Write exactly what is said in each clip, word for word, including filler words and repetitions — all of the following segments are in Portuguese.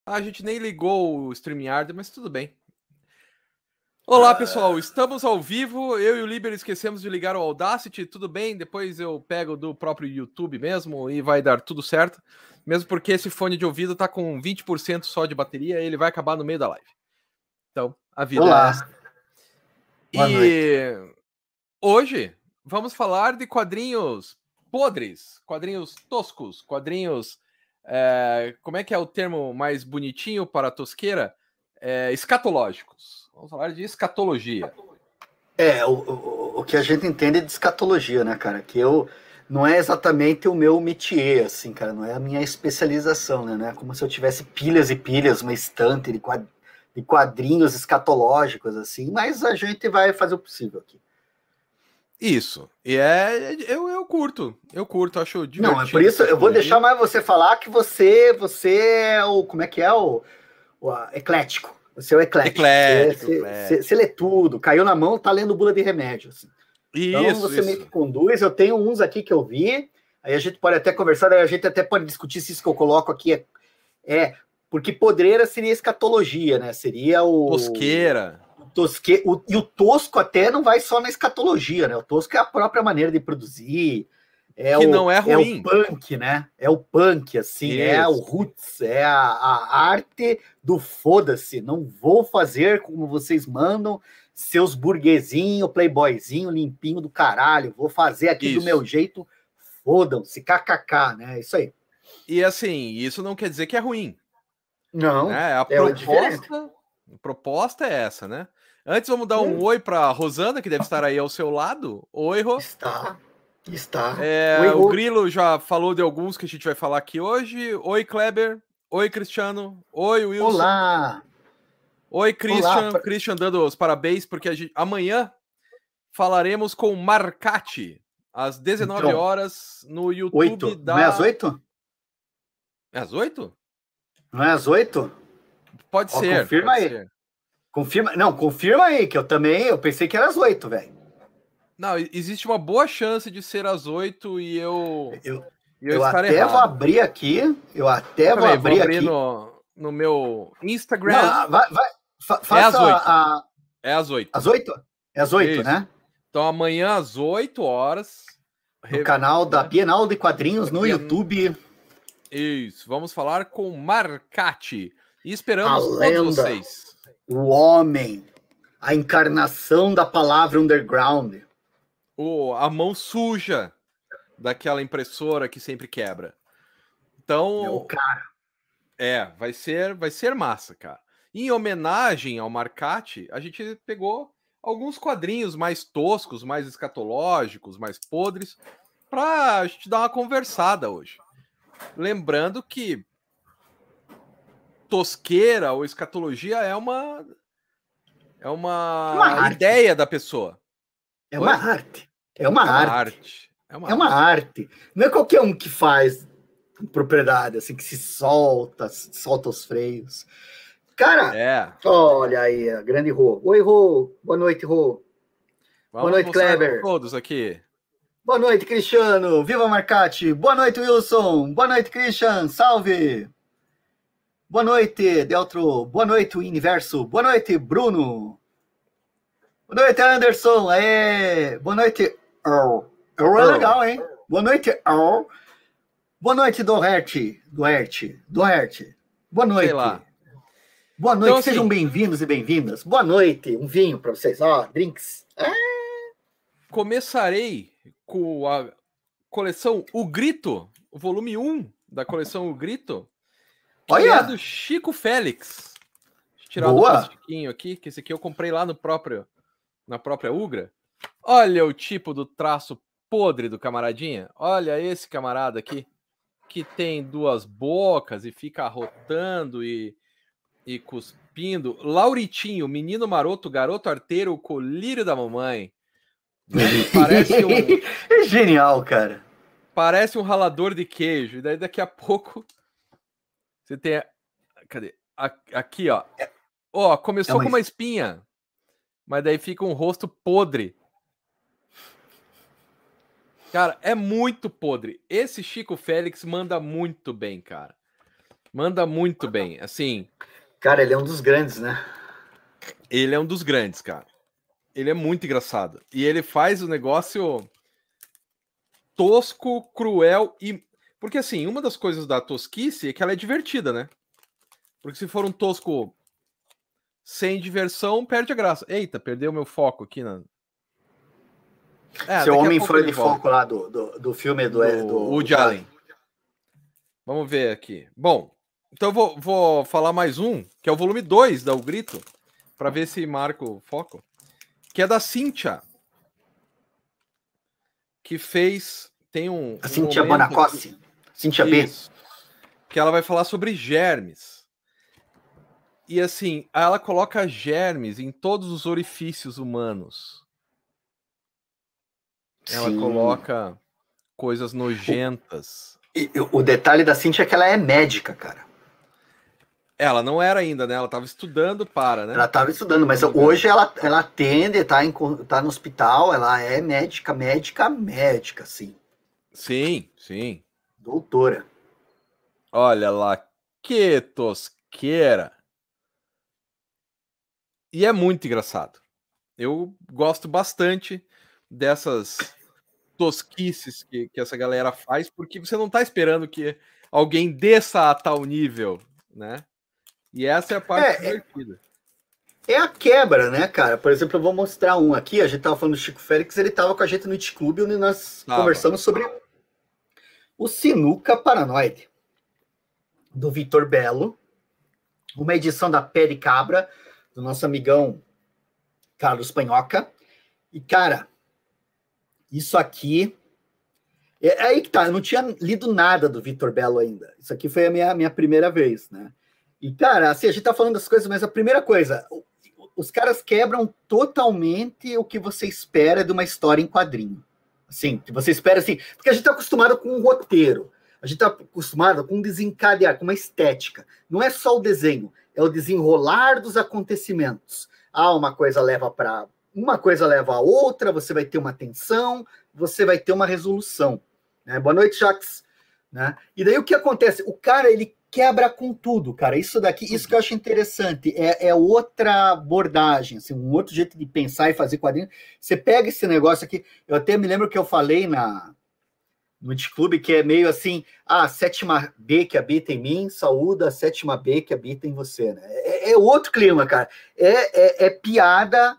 A gente nem ligou o StreamYard, mas tudo bem. Olá, pessoal. Estamos ao vivo. Eu e o Liber esquecemos de ligar o Audacity. Tudo bem? Depois eu pego do próprio YouTube mesmo e vai dar tudo certo. Mesmo porque esse fone de ouvido tá com vinte por cento só de bateria e ele vai acabar no meio da live. Então, a vida Olá. é essa. Boa e noite. Hoje vamos falar de quadrinhos podres, quadrinhos toscos, quadrinhos... É, como é que é o termo mais bonitinho para a tosqueira? É, escatológicos. Vamos falar de escatologia. É, o, o, o que a gente entende de escatologia, né, cara? Que eu não é exatamente o meu métier, assim, cara, não é a minha especialização, né? Não é como se eu tivesse pilhas e pilhas, uma estante de, quad, de quadrinhos escatológicos, assim, mas a gente vai fazer o possível aqui. Isso. E é. Eu, eu curto. Eu curto, acho divertido. Não, é por isso eu vou deixar mais você falar que você, você é o. Como é que é? O, o a, eclético. Você é o eclético. Eclético, você, eclético. Você, você lê tudo, caiu na mão, tá lendo bula de remédio. Assim. Então Isso, você isso. meio que conduz. Eu tenho uns aqui que eu vi, aí a gente pode até conversar, aí a gente até pode discutir se isso que eu coloco aqui é. é porque podreira seria escatologia, né? Seria o. Tosqueira. Tosque... O, e o tosco até não vai só na escatologia, né? O tosco é a própria maneira de produzir. É que o, não é ruim. É o punk, né? É o punk, assim, Isso. é o roots, é a, a arte do foda-se. Não vou fazer como vocês mandam, seus burguesinho, playboyzinho, limpinho do caralho. Vou fazer aqui isso. do meu jeito, fodam-se, kkk, né? Isso aí. E assim, isso não quer dizer que é ruim. Não, né? A é proposta, a proposta é essa, né? Antes vamos dar um é. oi para Rosana, que deve estar aí ao seu lado. Oi, Rô. Está, está. É, Oi, o Grilo já falou de alguns que a gente vai falar aqui hoje. Oi, Kleber. Oi, Cristiano. Oi, Wilson. Olá. Oi, Christian. Olá. Christian dando os parabéns, porque a gente... amanhã falaremos com Marcati, às dezenove então, horas, no YouTube oito. da... Não é às oito? É às oito? Não é às oito? Pode Ó, ser. Confirma pode aí. Ser. Confirma. Não, confirma aí, que eu também. Eu pensei que era às oito, velho. Não, existe uma boa chance de ser às oito e eu. Eu, e eu, eu estar até errado. vou abrir aqui. Eu até eu vou abrir, vou abrir aqui. No, no meu Instagram. Não, vai, vai, fa, faça é às oito. A... É às oito. Às oito? É às oito, né? Então amanhã às oito horas. No re... canal da né? Bienal de Quadrinhos da no Bien... YouTube. Isso. Vamos falar com Marcati. E esperamos a todos lenda, vocês. O homem. A encarnação da palavra underground. O, a mão suja daquela impressora que sempre quebra. Então, Meu cara. É, vai ser, vai ser massa, cara. Em homenagem ao Marcati, a gente pegou alguns quadrinhos mais toscos, mais escatológicos, mais podres, pra a gente dar uma conversada hoje. Lembrando que tosqueira ou escatologia é uma é uma, uma ideia da pessoa. É uma Oi? arte. É uma, é uma arte. arte. É uma, é uma arte. arte. Não é qualquer um que faz propriedade, assim, que se solta, solta os freios. Cara, é. olha aí, a grande Rô. Oi, Rô. Boa noite, Rô. Boa noite, Kleber. Todos aqui. Boa noite, Cristiano. Viva Marcati. Boa noite, Wilson. Boa noite, Christian. Salve. Boa noite, Deltro. Boa noite, Universo. Boa noite, Bruno. Boa noite, Anderson. Aê. Boa noite, Earl. Earl é legal, hein? Boa noite, Earl. Boa noite, Doherty. Doherty. Doherty. Boa noite. Sei lá. Boa noite, então, sejam assim, bem-vindos e bem-vindas. Boa noite, um vinho para vocês, ó, drinks. Ah. Começarei com a coleção O Grito, o volume um da coleção O Grito, que Olha. é do Chico Félix. Deixa eu tirar o plastiquinho aqui, que esse aqui eu comprei lá no próprio, na própria Ugra. Olha o tipo do traço podre do camaradinha. Olha esse camarada aqui, que tem duas bocas e fica arrotando e, e cuspindo. Lauritinho, menino maroto, garoto arteiro, o colírio da mamãe. Né? Parece um... É genial, cara. Parece um ralador de queijo. E daí daqui a pouco você tem... A... Cadê? A... Aqui, ó. Ó, começou é uma... com uma espinha. Mas daí fica um rosto podre. Cara, é muito podre. Esse Chico Félix manda muito bem, cara. Manda muito bem, assim... Cara, ele é um dos grandes, né? Ele é um dos grandes, cara. Ele é muito engraçado. E ele faz o negócio tosco, cruel e... Porque, assim, uma das coisas da tosquice é que ela é divertida, né? Porque se for um tosco sem diversão, perde a graça. Eita, perdeu meu foco aqui na... É, Seu homem fora de volta. Foco lá do, do, do filme do... do, do Woody Allen. Vamos ver aqui. Bom, então eu vou, vou falar mais um, que é o volume dois da O Grito, para ver se marca o foco, que é da Cíntia, que fez... Tem um... A um Cíntia Bonacossi. Cíntia B. Que ela vai falar sobre germes. E assim, ela coloca germes em todos os orifícios humanos. Ela Sim. coloca coisas nojentas. O, o detalhe da Cíntia é que ela é médica, cara. Ela não era ainda, né? Ela estava estudando para, né? Ela estava estudando, mas hoje ela, ela atende, tá, em, tá no hospital, ela é médica, médica, médica, sim. Sim, sim. Doutora. Olha lá, que tosqueira. E é muito engraçado. Eu gosto bastante dessas tosquices que, que essa galera faz, porque você não tá esperando que alguém desça a tal nível, né? E essa é a parte é, divertida. É a quebra, né, cara? Por exemplo, eu vou mostrar um aqui. A gente tava falando do Chico Félix, ele tava com a gente no It Club, onde nós tava. conversamos sobre o Sinuca Paranoide, do Vitor Belo, uma edição da Pé de Cabra, do nosso amigão Carlos Panhoca. E, cara, isso aqui... É aí que tá, eu não tinha lido nada do Vitor Belo ainda. Isso aqui foi a minha, minha primeira vez, né? E, cara, assim, a gente tá falando das coisas, mas a primeira coisa, os caras quebram totalmente o que você espera de uma história em quadrinho. Assim, que você espera, assim... Porque a gente tá acostumado com um roteiro. A gente tá acostumado com um desencadear, com uma estética. Não é só o desenho, é o desenrolar dos acontecimentos. Ah, uma coisa leva para... Uma coisa leva a outra, você vai ter uma tensão, você vai ter uma resolução. Né? Boa noite, Jax. Né? E daí o que acontece? O cara, ele quebra com tudo, cara. Isso daqui, isso que eu acho interessante, é, é outra abordagem, assim, um outro jeito de pensar e fazer quadrinho. Você pega esse negócio aqui, eu até me lembro que eu falei na, no It Club, que é meio assim, ah, a sétima B que habita em mim, saúda a sétima B que habita em você, né? É, é outro clima, cara. É, é, é piada,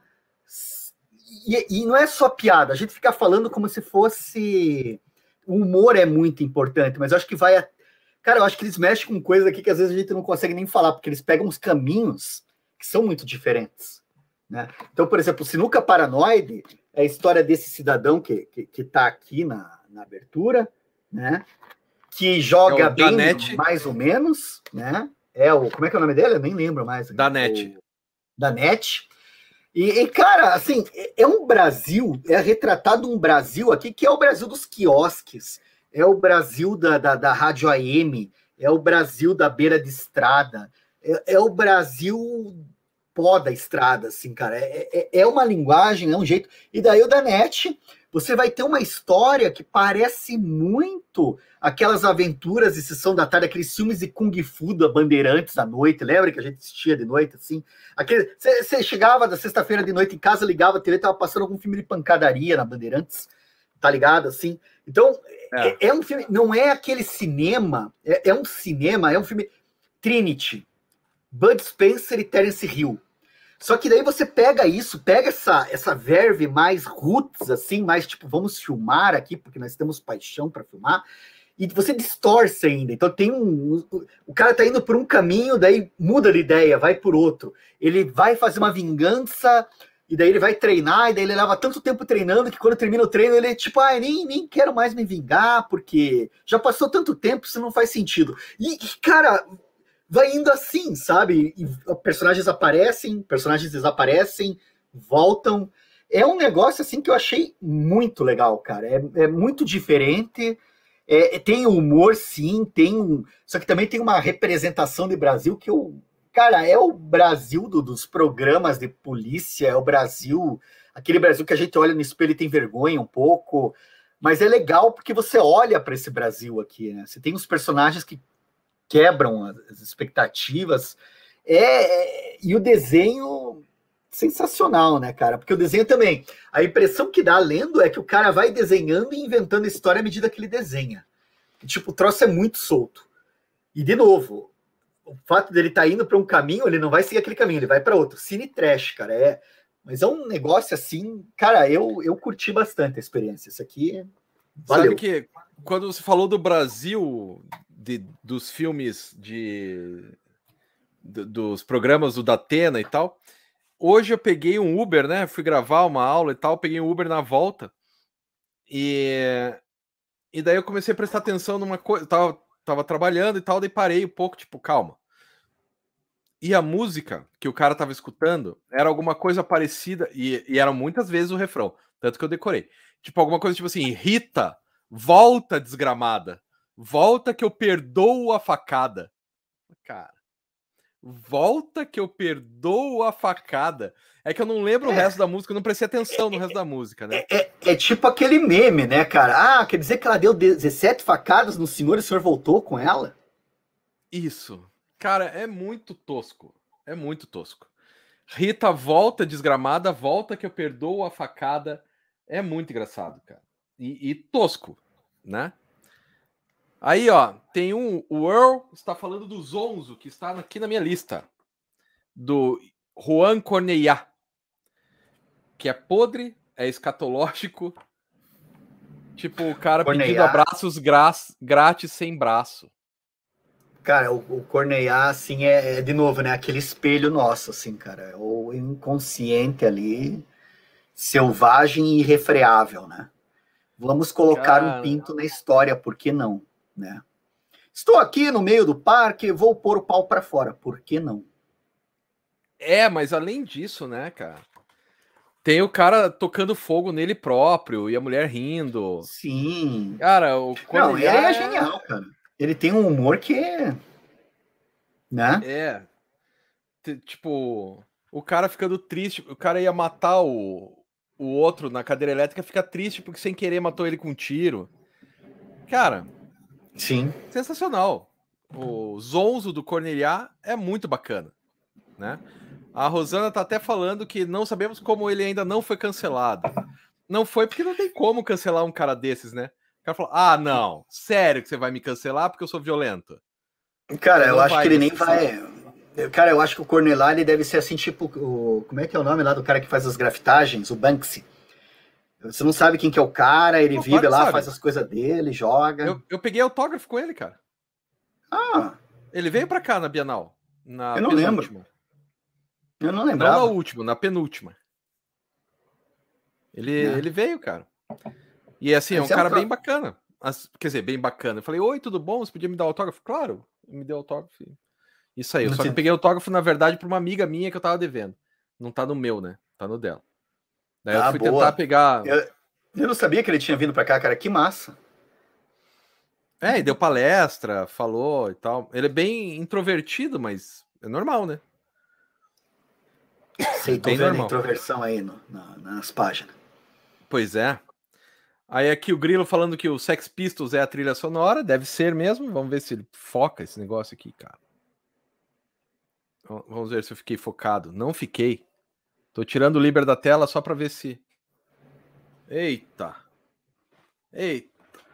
e, e não é só piada, a gente fica falando como se fosse... O humor é muito importante, mas eu acho que vai... A... Cara, eu acho que eles mexem com coisas aqui que às vezes a gente não consegue nem falar, porque eles pegam uns caminhos que são muito diferentes, né? Então, por exemplo, o Sinuca Paranoide é a história desse cidadão que, que, que tá aqui na, na abertura, né? Que joga é bem, Danete. Mais ou menos, né? É o... Como é que é o nome dele? Eu nem lembro mais. Danete. O, Danete. E, e, cara, assim, é um Brasil, é retratado um Brasil aqui que é o Brasil dos quiosques, é o Brasil da, da, da rádio A M, é o Brasil da beira de estrada, é, é o Brasil pó da estrada, assim, cara. É, é, é uma linguagem, é um jeito. E daí o Danete, você vai ter uma história que parece muito aquelas aventuras de Sessão da Tarde, aqueles filmes de Kung Fu da Bandeirantes à noite, lembra que a gente assistia de noite, assim? Você chegava da sexta-feira de noite em casa, ligava a T V, tava passando algum filme de pancadaria na Bandeirantes, tá ligado, assim? Então, é, é, é um filme, não é aquele cinema, é, é um cinema, é um filme Trinity, Bud Spencer e Terence Hill. Só que daí você pega isso, pega essa, essa verve mais roots, assim, mais tipo, vamos filmar aqui, porque nós temos paixão para filmar, e você distorce ainda. Então tem um... O cara tá indo por um caminho, daí muda de ideia, vai por outro. Ele vai fazer uma vingança, e daí ele vai treinar, e daí ele leva tanto tempo treinando, que quando termina o treino, ele é tipo, ah, nem, nem quero mais me vingar, porque já passou tanto tempo, isso não faz sentido. E, cara... vai indo assim, sabe? E personagens aparecem, personagens desaparecem, voltam. É um negócio assim que eu achei muito legal, cara. É, é muito diferente. É, tem humor, sim, tem um. Só que também tem uma representação de Brasil que eu. Cara, é o Brasil do, dos programas de polícia, é o Brasil, aquele Brasil que a gente olha no espelho e tem vergonha um pouco. Mas é legal porque você olha para esse Brasil aqui, né? Você tem uns personagens que quebram as expectativas. É, e o desenho sensacional, né, cara? Porque o desenho também, a impressão que dá lendo é que o cara vai desenhando e inventando história à medida que ele desenha. E, tipo, o troço é muito solto. E, de novo, o fato dele estar tá indo para um caminho, ele não vai seguir aquele caminho, ele vai para outro. Cine trash, cara. É, mas é um negócio assim, cara, eu, eu curti bastante a experiência. Isso aqui, valeu. Sabe que quando você falou do Brasil, de, dos filmes de... dos programas do Datena e tal. Hoje eu peguei um Uber, né? Fui gravar uma aula e tal, peguei um Uber na volta. E, e daí eu comecei a prestar atenção numa coisa. Tava, tava trabalhando e tal, daí parei um pouco, tipo, calma. E a música que o cara tava escutando era alguma coisa parecida, e, e eram muitas vezes o refrão, tanto que eu decorei. Tipo, alguma coisa tipo assim, Rita, volta desgramada. Volta que eu perdoo a facada. Cara. Volta que eu perdoo a facada. É que eu não lembro é. o resto da música, eu não prestei atenção no resto da música, né? É, é, é tipo aquele meme, né, cara? Ah, quer dizer que ela deu dezessete facadas no senhor e o senhor voltou com ela? Isso. Cara, é muito tosco. É muito tosco. Rita volta desgramada, volta que eu perdoo a facada. É muito engraçado, cara. E, e tosco, né? Aí, ó, tem um. O Earl está falando do Zonzo, que está aqui na minha lista. Do Juan Cornellá. Que é podre, é escatológico. Tipo, o cara Cornellá. Pedindo abraços gra grátis sem braço. Cara, o, o Cornellá, assim, é, é, de novo, né? Aquele espelho nosso, assim, cara. É o inconsciente ali, selvagem e irrefreável, né? Vamos colocar cara... um pinto na história, por que não? Né? Estou aqui no meio do parque, vou pôr o pau para fora, por que não? É, mas além disso, né, cara, tem o cara tocando fogo nele próprio e a mulher rindo. Sim. Cara, o Não, ele é genial, cara. Ele tem um humor que é... Né? É. Tipo, o cara ficando triste, o cara ia matar o, o outro na cadeira elétrica, fica triste porque sem querer matou ele com um tiro. Cara... Sim. Sensacional. O Zonzo do Cornellá é muito bacana, né? A Rosana tá até falando que não sabemos como ele ainda não foi cancelado. Não foi porque não tem como cancelar um cara desses, né? O cara falou, ah, não, sério que você vai me cancelar porque eu sou violento? Cara, eu acho que ele nem vai... Cara, eu acho que o Cornellá, ele deve ser assim, tipo... O... Como é que é o nome lá do cara que faz as grafitagens? O Banksy. Você não sabe quem que é o cara, ele Pô, vive lá, sabe. Faz as coisas dele, joga. Eu, eu peguei autógrafo com ele, cara. Ah. Ele veio pra cá na Bienal. Na eu não penúltima. lembro. Eu não lembrava. Não na última, na penúltima. Ele, é. ele veio, cara. E assim, é um cara é um... bem bacana. As, quer dizer, bem bacana. Eu falei, oi, tudo bom? Você podia me dar autógrafo? Claro, me deu autógrafo. Isso aí. Eu só que eu peguei autógrafo, na verdade, pra uma amiga minha que eu tava devendo. Não tá no meu, né? Tá no dela. Daí ah, eu fui boa. tentar pegar... Eu, eu não sabia que ele tinha vindo pra cá, cara. Que massa. É, e deu palestra, falou e tal. Ele é bem introvertido, mas é normal, né? Sei, tô vendo normal. A introversão aí no, na, nas páginas. Pois é. Aí aqui o Grilo falando que o Sex Pistols é a trilha sonora. Deve ser mesmo. Vamos ver se ele foca esse negócio aqui, cara. Vamos ver se eu fiquei focado. Não fiquei. Tô tirando o Liber da tela só pra ver se... Eita. Eita.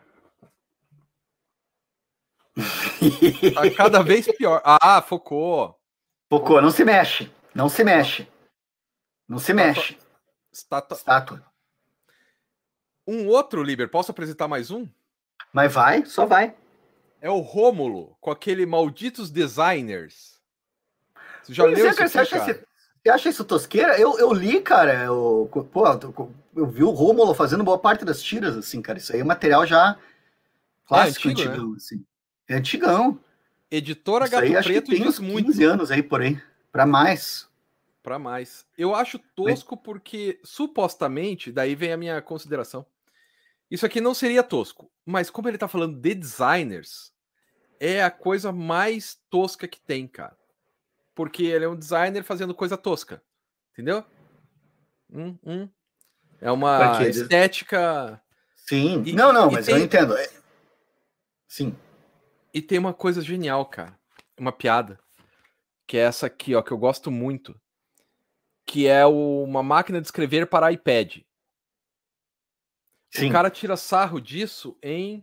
Tá cada vez pior. Ah, focou. Focou, não se mexe. Não se mexe. Não se mexe. Estátua. Estátua. Um outro, Liber, posso apresentar mais um? Mas vai, só vai. É o Rômulo, com aquele Malditos Designers. Você já pois leu é, isso cara, aqui, você, acha cara? Esse, você acha isso tosqueira? Eu, eu li, cara. Eu, pô, eu vi o Rômulo fazendo boa parte das tiras, assim, cara. Isso aí é material já clássico, é antigo, antigão, né? Assim. É antigão. Editora isso Gato aí, acho Preto que tem diz uns muito. quinze anos aí, porém. Pra mais. Pra mais. Eu acho tosco porque, supostamente, daí vem a minha consideração. Isso aqui não seria tosco, mas como ele tá falando de designers, é a coisa mais tosca que tem, cara. Porque ele é um designer fazendo coisa tosca. Entendeu? Hum, hum. É uma estética... Sim. E, não, não, e mas tem... eu entendo. Sim. E tem uma coisa genial, cara. Uma piada. Que é essa aqui, ó, que eu gosto muito. Que é o, uma máquina de escrever para iPad. Sim. O cara tira sarro disso em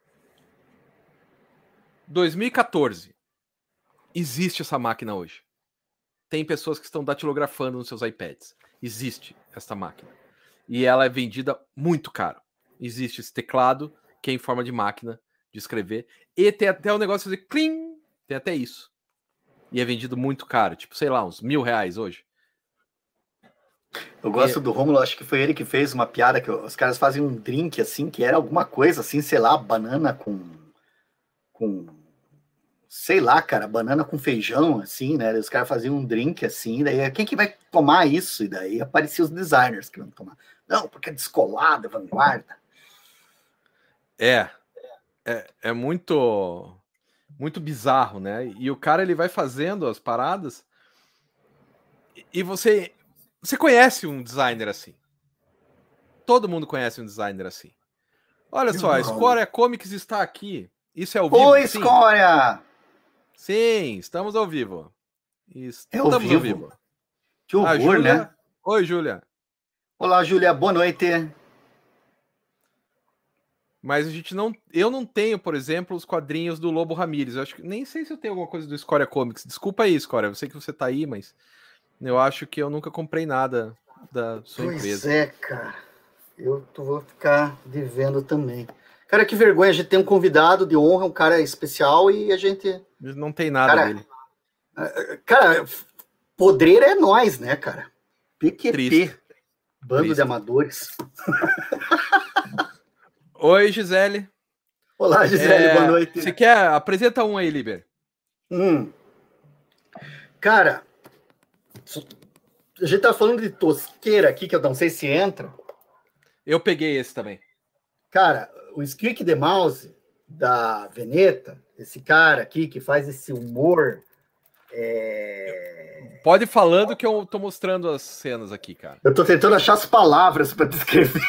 dois mil e quatorze. Existe essa máquina hoje. Tem pessoas que estão datilografando nos seus iPads. Existe essa máquina. E ela é vendida muito caro. Existe esse teclado, que é em forma de máquina de escrever. E tem até o negócio de clim. Tem até isso. E é vendido muito caro. Tipo, sei lá, uns mil reais hoje. Eu gosto e... do Rômulo, acho que foi ele que fez uma piada, que os caras fazem um drink, assim, que era alguma coisa, assim, sei lá, banana com... com... sei lá, cara, banana com feijão, assim, né? Os caras faziam um drink, assim, daí quem que vai tomar isso? E daí apareciam os designers que vão tomar. Não, porque é descolado, é vanguarda. É, é, é muito, muito bizarro, né? E o cara, ele vai fazendo as paradas e você, você conhece um designer assim. Todo mundo conhece um designer assim. Olha só, a Escória Comics está aqui. Isso é ao vivo? Oi, Escória! Sim, estamos ao vivo. Estamos é ao vivo? Ao vivo. Que horror, Júlia... né? Oi, Júlia. Olá, Júlia, boa noite. Mas a gente não... Eu não tenho, por exemplo, os quadrinhos do Lobo Ramírez. Eu acho que... Nem sei se eu tenho alguma coisa do Escória Comics. Desculpa aí, Escória. Eu sei que você tá aí, mas... Eu acho que eu nunca comprei nada da sua pois empresa. Pois é, cara. Eu vou ficar devendo também. Cara, que vergonha. A gente tem um convidado de honra, um cara especial, e a gente... Não tem nada cara, dele. Cara, podreira é nós, né, cara? P Q P. Triste. Bando Triste. de amadores. Oi, Gisele. Olá, Gisele, é, boa noite. Você quer... Apresenta um aí, Liber. Hum. Cara, a gente tá falando de tosqueira aqui, que eu não sei se entra. Eu peguei esse também. Cara, o Squeak the Mouse, da Veneta, esse cara aqui que faz esse humor... É... Pode ir falando que eu tô mostrando as cenas aqui, cara. Eu tô tentando achar as palavras para descrever.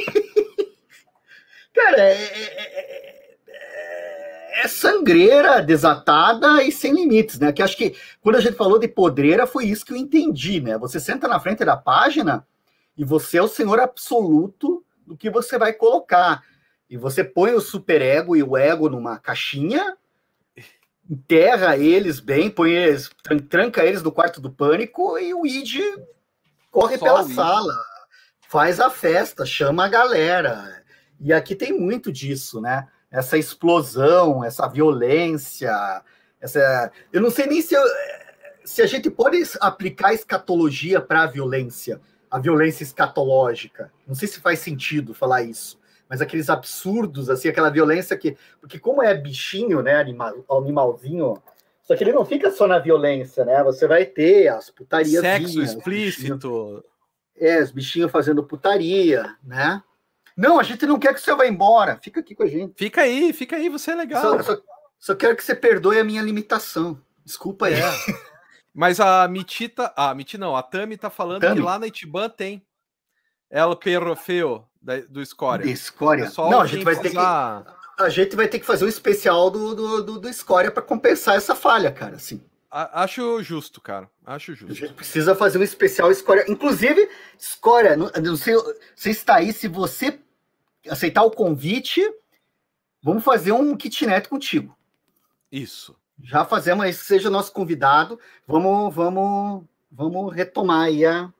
Cara, é, é, é, é sangreira, desatada e sem limites, né? Que acho que quando a gente falou de podreira foi isso que eu entendi, né? Você senta na frente da página e você é o senhor absoluto do que você vai colocar. E você põe o superego e o ego numa caixinha, enterra eles bem, põe eles, tranca eles no quarto do pânico e o I D corre Só pela sala, faz a festa, chama a galera. E aqui tem muito disso, né? Essa explosão, essa violência, essa... eu não sei nem se, eu... se a gente pode aplicar escatologia para a violência, a violência escatológica. Não sei se faz sentido falar isso. Mas aqueles absurdos, assim, aquela violência que... Porque como é bichinho, né, animal, animalzinho, só que ele não fica só na violência, né? Você vai ter as putarias. Sexo explícito. É, os bichinhos fazendo putaria, né? Não, a gente não quer que você vá embora. Fica aqui com a gente. Fica aí, fica aí, você é legal. Só, só, só quero que você perdoe a minha limitação. Desculpa aí. É. Mas a Mitita... Ah, a Miti não, a Tami tá falando Tami. que lá na Itiban tem El Perro Feo do Escória. De Escória? Não, a gente, vai ter que, a gente vai ter que fazer um especial do, do, do, do Escória para compensar essa falha, cara. Assim. A, acho justo, cara. Acho justo. A gente precisa fazer um especial Escória. Inclusive, Escória, não, não sei se está aí, se você aceitar o convite, vamos fazer um kitnet contigo. Isso. Já fazemos, seja nosso convidado. Vamos, vamos, vamos retomar aí a...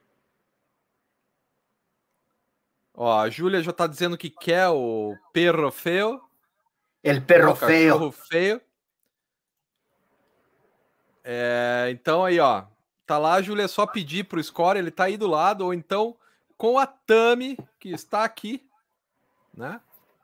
Ó, a Júlia já tá dizendo que quer o perro feio. El perro feio. Perro feio. É, então aí, ó. Tá lá, Júlia, é só pedir pro Score, ele tá aí do lado, ou então com a Tami, que está aqui, né?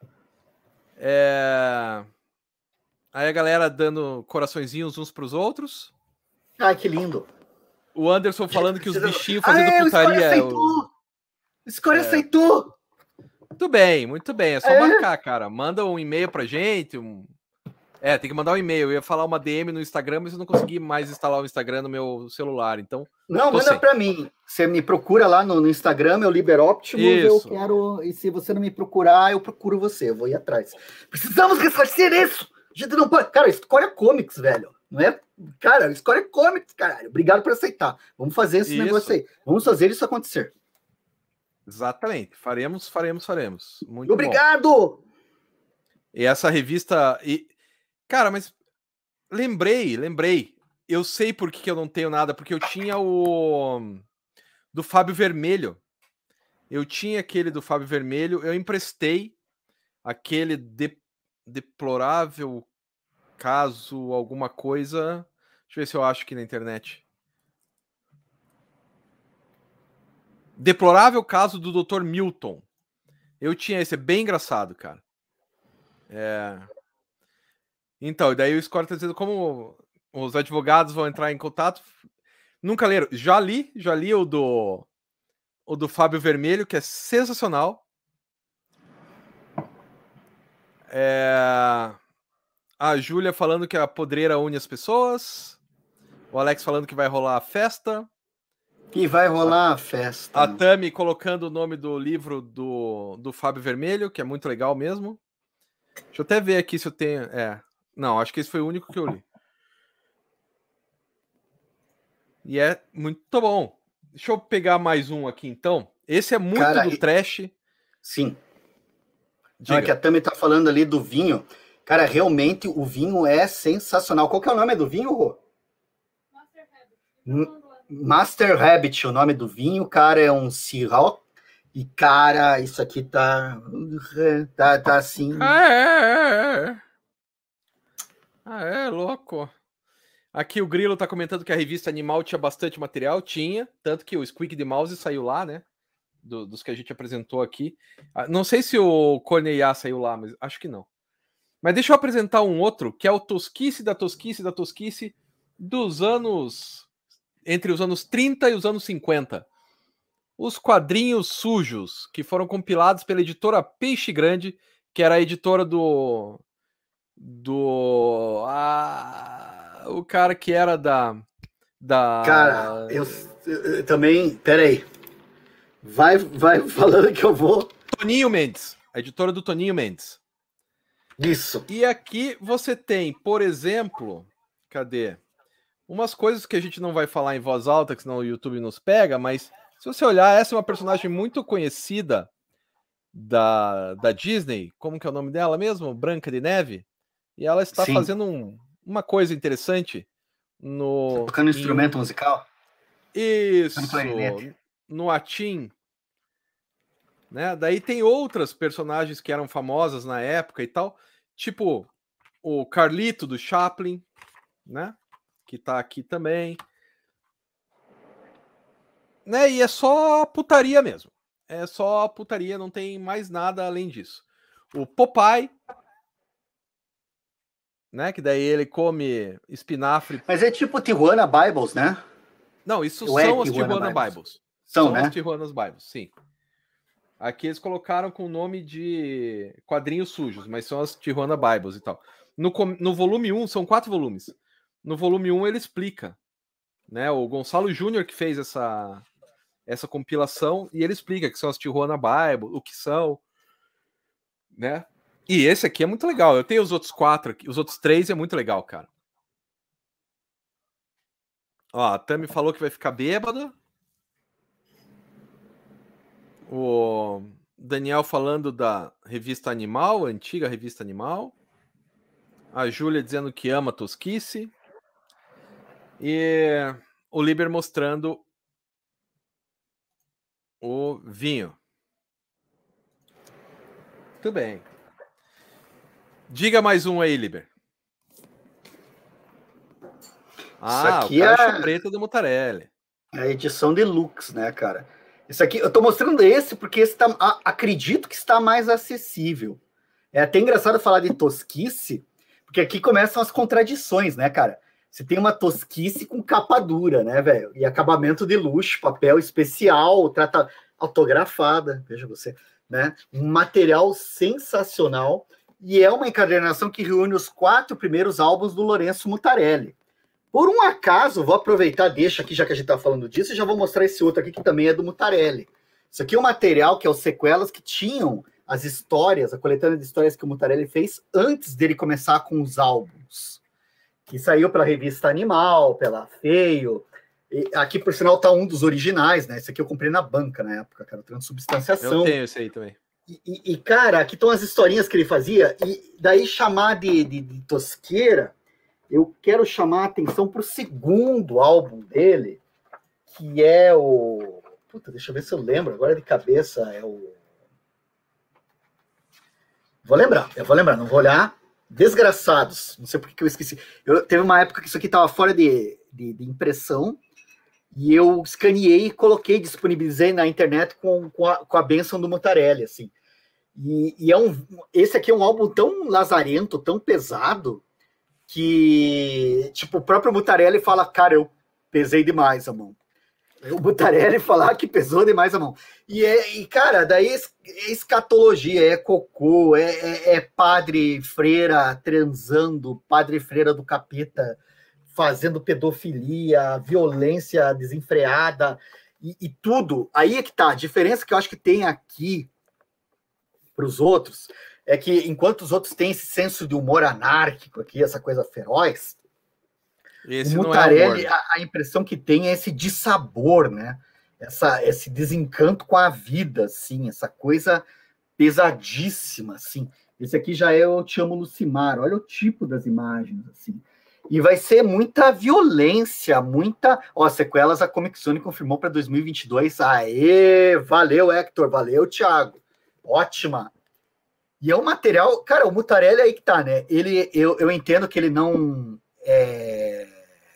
É... Aí a galera dando coraçõezinhos uns pros outros. Ai, que lindo. O Anderson falando que os bichinhos fazendo ah, é, putaria... O O Score é... aceitou! Muito bem, muito bem. É só é. marcar, cara. Manda um e-mail pra gente. Um... É, tem que mandar um e-mail. Eu ia falar uma D M no Instagram, mas eu não consegui mais instalar o Instagram no meu celular. Então. Não, manda sem. pra mim. Você me procura lá no, no Instagram, eu Liberoptimus. Isso. Eu quero. E se você não me procurar, eu procuro você. Eu vou ir atrás. Precisamos ressarcir isso! A gente não pode... Cara, Escória Comics, velho. Não é... Cara, Escória Comics, caralho. Obrigado por aceitar. Vamos fazer esse isso. negócio aí. Vamos fazer isso acontecer. Exatamente. Faremos, faremos, faremos. Muito Obrigado! Bom. E essa revista... E... Cara, mas... Lembrei, lembrei. Eu sei por que eu não tenho nada. Porque eu tinha o... Do Fábio Vermelho. Eu tinha aquele do Fábio Vermelho. Eu emprestei aquele de... deplorável caso alguma coisa. Deixa eu ver se eu acho aqui na internet. Deplorável caso do doutor Milton. Eu tinha esse, é bem engraçado, cara. É... Então, daí o Score tá dizendo como os advogados vão entrar em contato. Nunca leram. Já li, já li o do o do Fábio Vermelho, que é sensacional. É... A Júlia falando que a podreira une as pessoas. O Alex falando que vai rolar a festa. Que vai rolar a festa. A Tami colocando o nome do livro do, do Fábio Vermelho, que é muito legal mesmo. Deixa eu até ver aqui se eu tenho... É. Não, acho que esse foi o único que eu li. E é muito bom. Deixa eu pegar mais um aqui, então. Esse é muito Cara, do trash. Sim. Não, é que a Tami tá falando ali do vinho. Cara, realmente o vinho é sensacional. Qual que é o nome do vinho, Rô? Master Rabbit. Master Rabbit, o nome do vinho, cara, é um Ciroc. E, cara, isso aqui tá... Tá, tá assim... Ah, é, é. Ah, é, louco. Aqui o Grilo tá comentando que a revista Animal tinha bastante material. Tinha, tanto que o Squeak de Mouse saiu lá, né? Do, dos que a gente apresentou aqui. Não sei se o Corneiá saiu lá, mas acho que não. Mas deixa eu apresentar um outro, que é o Tosquice da Tosquice da Tosquice dos anos... Entre os anos trinta e os anos cinquenta. Os quadrinhos sujos, que foram compilados pela editora Peixe Grande, que era a editora do... Do... Ah, o cara que era da... da... Cara, eu, eu também... Peraí. Vai, vai falando que eu vou... Toninho Mendes. A editora do Toninho Mendes. Isso. E aqui você tem, por exemplo... Cadê? Umas coisas que a gente não vai falar em voz alta, que senão o YouTube nos pega, mas se você olhar, essa é uma personagem muito conhecida da, da Disney. Como que é o nome dela mesmo? Branca de Neve. E ela está Sim. fazendo um, uma coisa interessante no... Tocando em, instrumento musical? Isso. No Atim. Né? Daí tem outras personagens que eram famosas na época e tal. Tipo o Carlito do Chaplin, né? Que tá aqui também. Né? E é só putaria mesmo. É só putaria, não tem mais nada além disso. O Popeye, né? Que daí ele come espinafre. Mas é tipo Tijuana Bibles, né? Não, isso Ou são é as Tijuana, Tijuana Bibles. Bibles. São, são né? as Tijuanas Bibles, sim. Aqui eles colocaram com o nome de quadrinhos sujos, mas são as Tijuana Bibles e tal. No, no volume um, são quatro volumes. No volume um ele explica, né? O Gonçalo Júnior que fez essa, essa compilação e ele explica que são as Tijuana Bible, o que são, né? E esse aqui é muito legal. Eu tenho os outros quatro aqui, os outros três é muito legal, cara. Ó, a Tami falou que vai ficar bêbada. O Daniel falando da revista Animal, a antiga revista Animal. A Júlia dizendo que ama Tosquice. E o Liber mostrando o vinho. Muito bem. Diga mais um aí, Liber. Ah, aqui o caixa é preta do Mutarelli. A edição deluxe, né, cara? Isso aqui, eu tô mostrando esse porque esse tá, a, acredito que está mais acessível. É até engraçado falar de tosquice, porque aqui começam as contradições, né, cara? Você tem uma tosquice com capa dura, né, velho? E acabamento de luxo, papel especial, trata autografada, veja você, né? Um material sensacional. E é uma encadernação que reúne os quatro primeiros álbuns do Lourenço Mutarelli. Por um acaso, vou aproveitar, deixa aqui, já que a gente tá falando disso, e já vou mostrar esse outro aqui, que também é do Mutarelli. Isso aqui é um material que é os sequelas que tinham as histórias, a coletânea de histórias que o Mutarelli fez antes dele começar com os álbuns, que saiu pela revista Animal, pela Feio. E aqui, por sinal, tá um dos originais, né? Esse aqui eu comprei na banca na época, cara, Transubstanciação. Eu tenho esse aí também. E, e, e, cara, aqui estão as historinhas que ele fazia, e daí chamar de, de, de tosqueira, eu quero chamar a atenção pro segundo álbum dele, que é o... Puta, deixa eu ver se eu lembro, agora de cabeça é o... Vou lembrar, eu vou lembrar, não vou olhar. Desgraçados, não sei por que eu esqueci. Eu, teve uma época que isso aqui estava fora de, de, de impressão, e eu escaneei, coloquei, disponibilizei na internet com, com, a, com a bênção do Mutarelli, assim. E, e é um, esse aqui é um álbum tão lazarento, tão pesado, que, tipo, o próprio Mutarelli fala, cara, eu pesei demais a mão. O Mutarelli falar que pesou demais a mão. E, é, e cara, daí é escatologia, é cocô, é, é, é padre freira transando, padre freira do capeta fazendo pedofilia, violência desenfreada e, e tudo. Aí é que tá. A diferença que eu acho que tem aqui para os outros é que, enquanto os outros têm esse senso de humor anárquico aqui, essa coisa feroz, esse o Mutarelli, é a, a impressão que tem é esse dissabor, né? Essa, esse desencanto com a vida, assim, essa coisa pesadíssima, assim. Esse aqui já é Eu Te Amo, Lucimar. Olha o tipo das imagens, assim. E vai ser muita violência, muita... Ó, sequelas a Comic Zone confirmou para dois mil e vinte e dois. Aê! Valeu, Hector. Valeu, Thiago. Ótima. E é um material... Cara, o Mutarelli aí que tá, né? Ele, eu, eu entendo que ele não... É...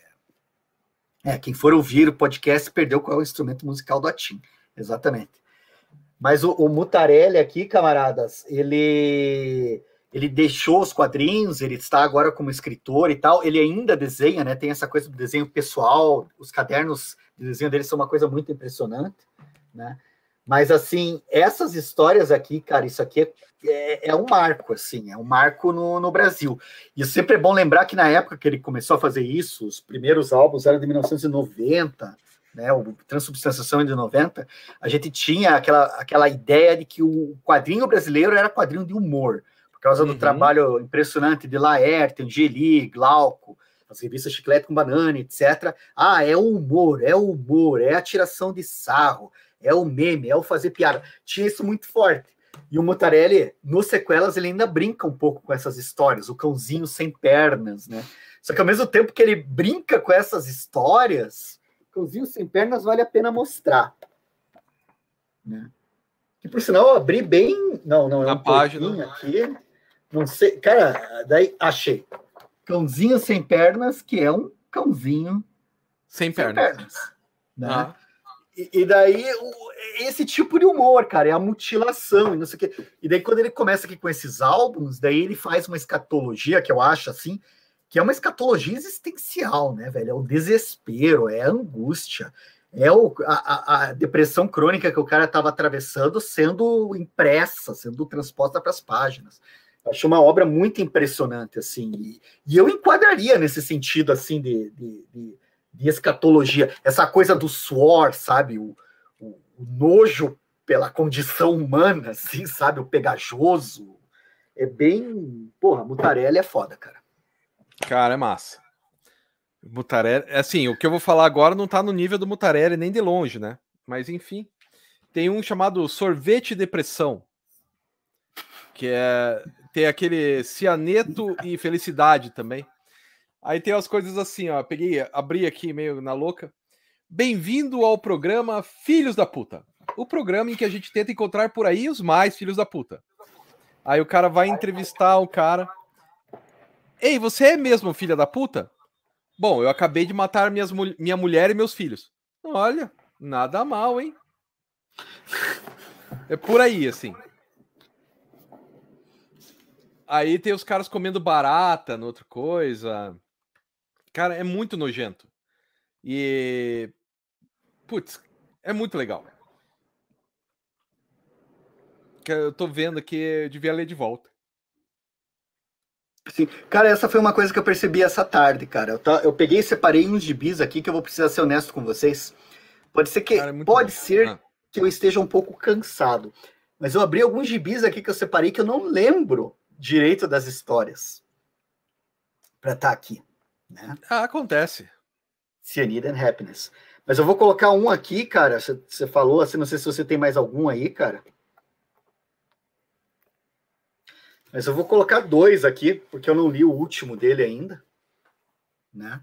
É, quem for ouvir o podcast perdeu qual é o instrumento musical do Atim. Exatamente. Mas o, o Mutarelli aqui, camaradas, ele, ele deixou os quadrinhos, ele está agora como escritor e tal, ele ainda desenha, né? Tem essa coisa do desenho pessoal, os cadernos de desenho dele são uma coisa muito impressionante, né? Mas, assim, essas histórias aqui, cara, isso aqui é, é, é um marco, assim, é um marco no, no Brasil. E sempre é bom lembrar que na época que ele começou a fazer isso, os primeiros álbuns eram de mil novecentos e noventa, né, o Transubstanciação é de noventa, a gente tinha aquela, aquela ideia de que o quadrinho brasileiro era quadrinho de humor, por causa do uhum. trabalho impressionante de Laerte, Angeli, Glauco, as revistas Chiclete com Banana, etcétera. Ah, é o humor, é o humor, é a tiração de sarro, é o meme, é o fazer piada. Tinha isso muito forte. E o Mutarelli, nos sequelas, ele ainda brinca um pouco com essas histórias, o cãozinho sem pernas, né? Só que ao mesmo tempo que ele brinca com essas histórias, o cãozinho sem pernas vale a pena mostrar. Né? Que por sinal eu abri bem. Não, não, é na um página aqui. Não sei. Cara, daí achei. Cãozinho sem pernas, que é um cãozinho sem, sem pernas. pernas né? Ah. E daí, esse tipo de humor, cara, é a mutilação, e não sei o quê. E daí, quando ele começa aqui com esses álbuns, daí ele faz uma escatologia, que eu acho, assim, que é uma escatologia existencial, né, velho? É o desespero, é a angústia, é o, a, a depressão crônica que o cara estava atravessando sendo impressa, sendo transposta para as páginas. Eu acho uma obra muito impressionante, assim, e, e eu enquadraria nesse sentido, assim, de... de, de de escatologia, essa coisa do suor, sabe, o, o, o nojo pela condição humana, assim, sabe, o pegajoso, é bem, porra, Mutarelli é foda, cara. Cara, é massa. Mutarelli, assim, o que eu vou falar agora não tá no nível do Mutarelli nem de longe, né, mas enfim, tem um chamado Sorvete Depressão, que é, tem aquele Cianeto e Felicidade também. Aí tem as coisas assim, ó. Peguei, abri aqui meio na louca. Bem-vindo ao programa Filhos da Puta. O programa em que a gente tenta encontrar por aí os mais filhos da puta. Aí o cara vai entrevistar o cara. Ei, você é mesmo filha da puta? Bom, eu acabei de matar minhas, minha mulher e meus filhos. Olha, nada mal, hein? É por aí, assim. Aí tem os caras comendo barata, outra coisa... Cara, é muito nojento. E... Putz, é muito legal. Eu tô vendo aqui, eu devia ler de volta. Sim. Cara, essa foi uma coisa que eu percebi essa tarde, cara. Eu, tá, eu peguei e separei uns gibis aqui que eu vou precisar ser honesto com vocês. Pode ser que, cara, é pode bom. ser ah. que eu esteja um pouco cansado. Mas eu abri alguns gibis aqui que eu separei que eu não lembro direito das histórias. Para estar tá aqui. Né? Ah, acontece. Cyanide and Happiness. Mas eu vou colocar um aqui, cara. Você falou assim, não sei se você tem mais algum aí, cara. Mas eu vou colocar dois aqui, porque eu não li o último dele ainda. Né?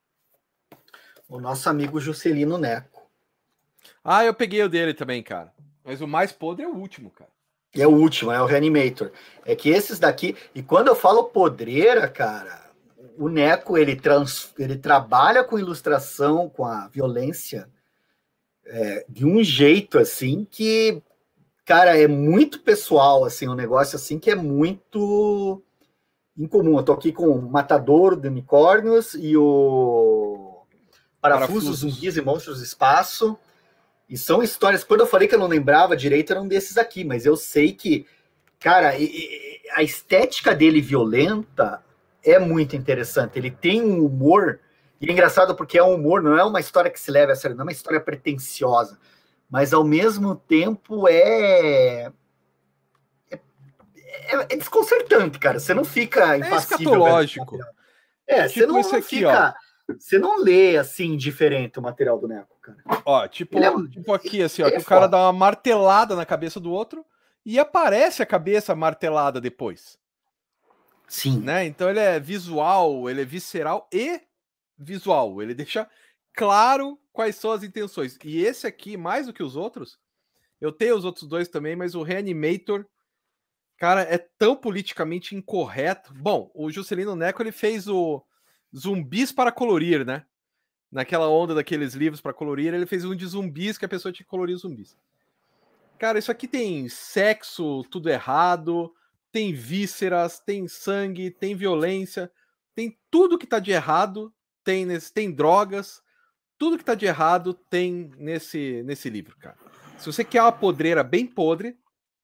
O nosso amigo Juscelino Neco. Ah, eu peguei o dele também, cara. Mas o mais podre é o último, cara. É o último, é o Reanimator. É que esses daqui... E quando eu falo podreira, cara, o Neco, ele, trans, ele trabalha com ilustração, com a violência, é, de um jeito, assim, que, cara, é muito pessoal, assim, um negócio, assim, que é muito incomum. Eu tô aqui com o Matador de Unicórnios e o Parafusos, Zumbis e Monstros do Espaço. E são histórias, quando eu falei que eu não lembrava direito, eram desses aqui, mas eu sei que, cara, a estética dele violenta é muito interessante. Ele tem um humor, e é engraçado porque é um humor, não é uma história que se leva a sério, não é uma história pretensiosa, mas ao mesmo tempo é... É, é desconcertante, cara. Você não fica impassível. É escatológico. É, tipo você não, não aqui, fica... Ó. Você não lê, assim, diferente o material do Neco, cara. Ó, tipo, é, tipo aqui, assim, ó, que é o cara dá uma martelada na cabeça do outro e aparece a cabeça martelada depois. Sim. Né? Então ele é visual, ele é visceral e visual. Ele deixa claro quais são as intenções. E esse aqui, mais do que os outros, eu tenho os outros dois também, mas o Reanimator, cara, é tão politicamente incorreto. Bom, o Juscelino Neco, ele fez o Zumbis para Colorir, né? Naquela onda daqueles livros para colorir, ele fez um de zumbis que a pessoa tinha que colorir zumbis. Cara, isso aqui tem sexo, tudo errado, tem vísceras, tem sangue, tem violência, tem tudo que tá de errado, tem, nesse, tem drogas, tudo que tá de errado tem nesse, nesse livro, cara. Se você quer uma podreira bem podre,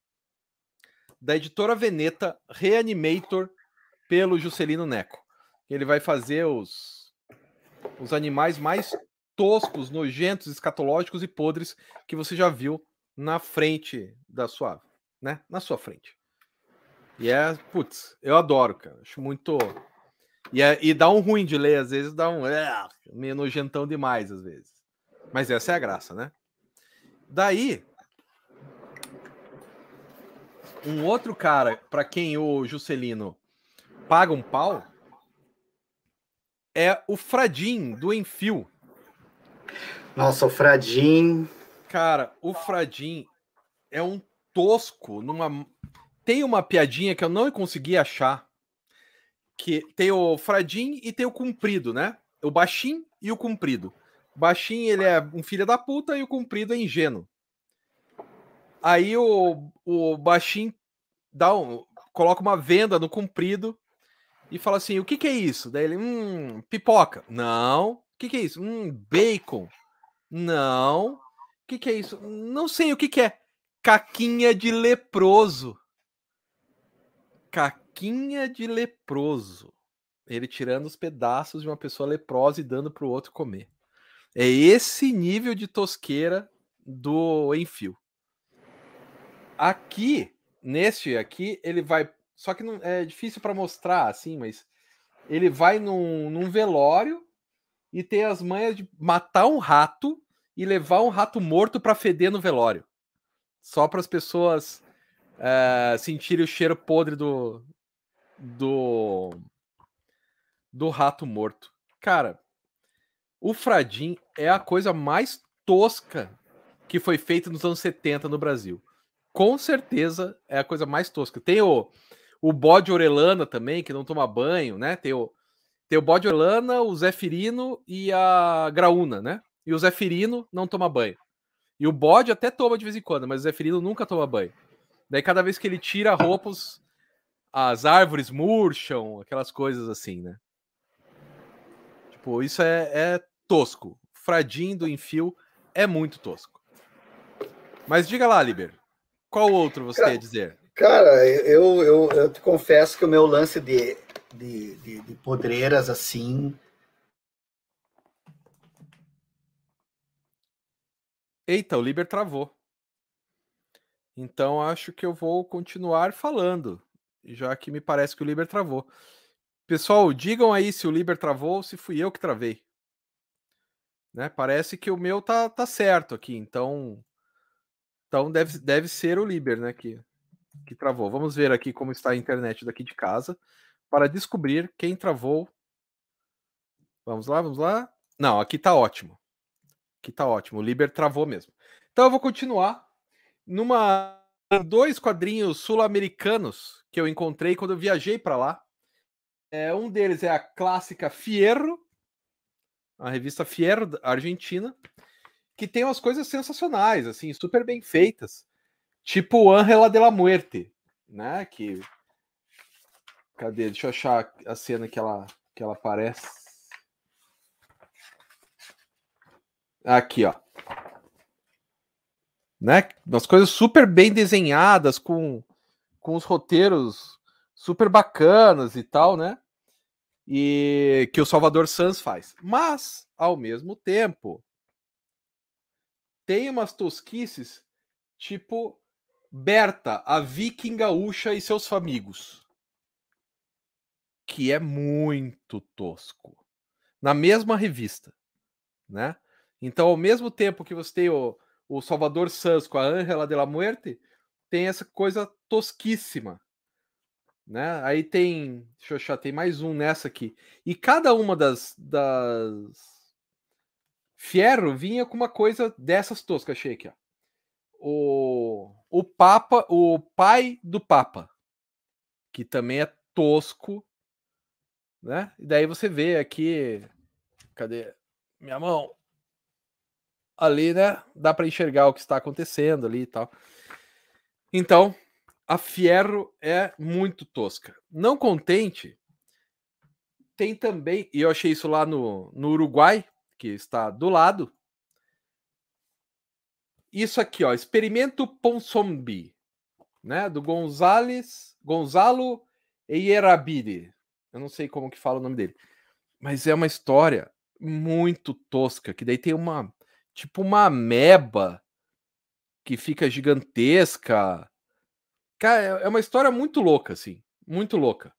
da editora Veneta, Reanimator, pelo Juscelino Neco. Ele vai fazer os, os animais mais toscos, nojentos, escatológicos e podres que você já viu na frente da sua, né? Na sua frente. E é, putz, eu adoro, cara. Acho muito... E, é, e dá um ruim de ler, às vezes dá um... É, meio nojentão demais, às vezes. Mas essa é a graça, né? Daí... Um outro cara, para quem o Juscelino paga um pau, é o Fradim, do Enfio. Nossa, o Fradim... Cara, o Fradim é um tosco numa... Tem uma piadinha que eu não consegui achar, que tem o Fradim e tem o Comprido, né? O baixinho e o Comprido. O baixinho, ele é um filho da puta e o Comprido é ingênuo. Aí o, o baixinho dá um, coloca uma venda no Comprido e fala assim, o que que é isso? Daí ele, hum, pipoca. Não. O que que é isso? Hum, bacon. Não. O que que é isso? Não sei o que que é. Caquinha de leproso. Caquinha de leproso. Ele tirando os pedaços de uma pessoa leprosa e dando pro outro comer. É esse nível de tosqueira do Enfio. Aqui, neste aqui, ele vai... Só que não, é difícil para mostrar, assim, mas... Ele vai num, num velório e tem as manhas de matar um rato e levar um rato morto para feder no velório. Só para as pessoas é, sentirem o cheiro podre do, do, do rato morto. Cara, o Fradim é a coisa mais tosca que foi feita nos anos setenta no Brasil. Com certeza é a coisa mais tosca. Tem o, o bode orelana também, que não toma banho, né? Tem o, tem o bode orelana, o Zefirino e a Graúna, né? E o Zefirino não toma banho. E o bode até toma de vez em quando, mas o Zefirino nunca toma banho. Daí cada vez que ele tira roupas, as árvores murcham, aquelas coisas assim, né? Tipo, isso é, é tosco. Fradim do Enfio é muito tosco. Mas diga lá, Liber, qual outro você cara, quer dizer? Cara, eu, eu, eu te confesso que o meu lance de, de, de, de podreiras assim... Eita, o Liber travou. Então acho que eu vou continuar falando, já que me parece que o Liber travou. Pessoal, digam aí se o Liber travou ou se fui eu que travei. Né? Parece que o meu tá, tá certo aqui, então, então deve, deve ser o Liber, né, que, que travou. Vamos ver aqui como está a internet daqui de casa para descobrir quem travou. Vamos lá, vamos lá. Não, aqui tá ótimo. Aqui tá ótimo. O Liber travou mesmo. Então eu vou continuar numa dois quadrinhos sul-americanos que eu encontrei quando eu viajei para lá. É, um deles é a clássica Fierro, a revista Fierro argentina, que tem umas coisas sensacionais, assim, super bem feitas, tipo Ángela de la Muerte, né? Que cadê? Deixa eu achar a cena que ela que ela aparece. Aqui, ó. Né? Umas coisas super bem desenhadas, com, com os roteiros super bacanas e tal, né? E que o Salvador Sanz faz. Mas, ao mesmo tempo, tem umas tosquices, tipo Berta, a Viking Gaúcha e seus famigos, que é muito tosco. Na mesma revista, né? Então, ao mesmo tempo que você tem o, o Salvador Sanz com a Ángela de la Muerte, tem essa coisa tosquíssima, né? Aí tem, deixa eu achar, tem mais um nessa aqui. E cada uma das, das Fierro vinha com uma coisa dessas toscas, achei aqui, ó. O, o Papa, o pai do Papa, que também é tosco, né? E daí você vê aqui, cadê minha mão? Ali, né? Dá para enxergar o que está acontecendo ali e tal. Então, a Fierro é muito tosca. Não contente, tem também, e eu achei isso lá no, no Uruguai, que está do lado. Isso aqui, ó, Experimento Ponsombi, né? Do Gonzales, Gonzalo Eierabide. Eu não sei como que fala o nome dele. Mas é uma história muito tosca, que daí tem uma, tipo uma ameba que fica gigantesca. Cara, é uma história muito louca, assim. Muito louca.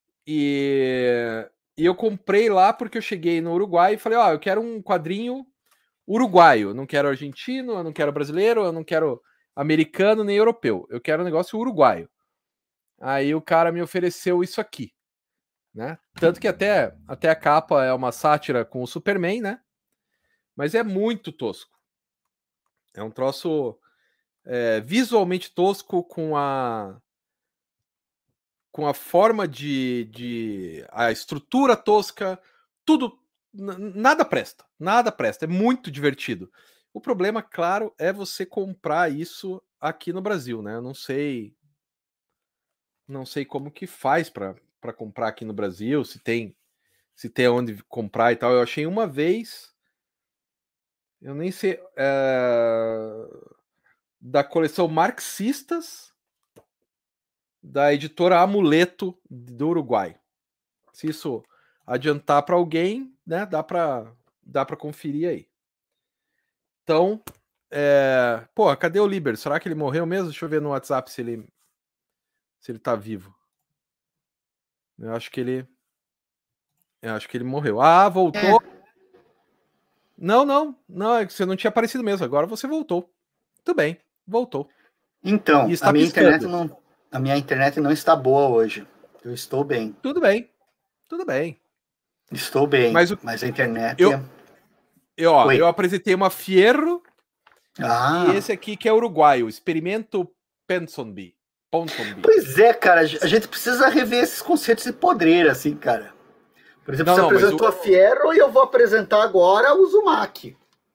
E, e eu comprei lá porque eu cheguei no Uruguai e falei, ó, oh, eu quero um quadrinho uruguaio. Eu não quero argentino, eu não quero brasileiro, eu não quero americano nem europeu. Eu quero um negócio uruguaio. Aí o cara me ofereceu isso aqui, né? Tanto que até, até a capa é uma sátira com o Superman, né? Mas é muito tosco. É um troço é, visualmente tosco, com a com a forma de, de a estrutura tosca, tudo, nada presta, nada presta. É muito divertido. O problema, claro, é você comprar isso aqui no Brasil, né? Eu não sei, não sei como que faz para para comprar aqui no Brasil, se tem se tem onde comprar e tal. Eu achei uma vez, eu nem sei, é, da coleção Marxistas, da editora Amuleto do Uruguai. Se isso adiantar para alguém, né, dá para dá para conferir aí. Então, é... pô, cadê o Liber? Será que ele morreu mesmo? Deixa eu ver no WhatsApp se ele se ele tá vivo. Eu acho que ele eu acho que ele morreu. Ah, voltou. É. Não, não, não, é que você não tinha aparecido mesmo. Agora você voltou. Tudo bem, voltou. Então, a minha piscando. internet não a minha internet não está boa hoje. Eu estou bem. Tudo bem. Tudo bem. Estou bem, mas, o... mas a internet... Eu, eu, ó, eu apresentei uma Fierro, ah. E esse aqui que é uruguaio, Experimento Ponsombi. Ponsombi. Pois é, cara, a gente precisa rever esses conceitos de podreira, assim, cara. Por exemplo, não, você não, apresentou o... a Fierro e eu vou apresentar agora o Uzumaki.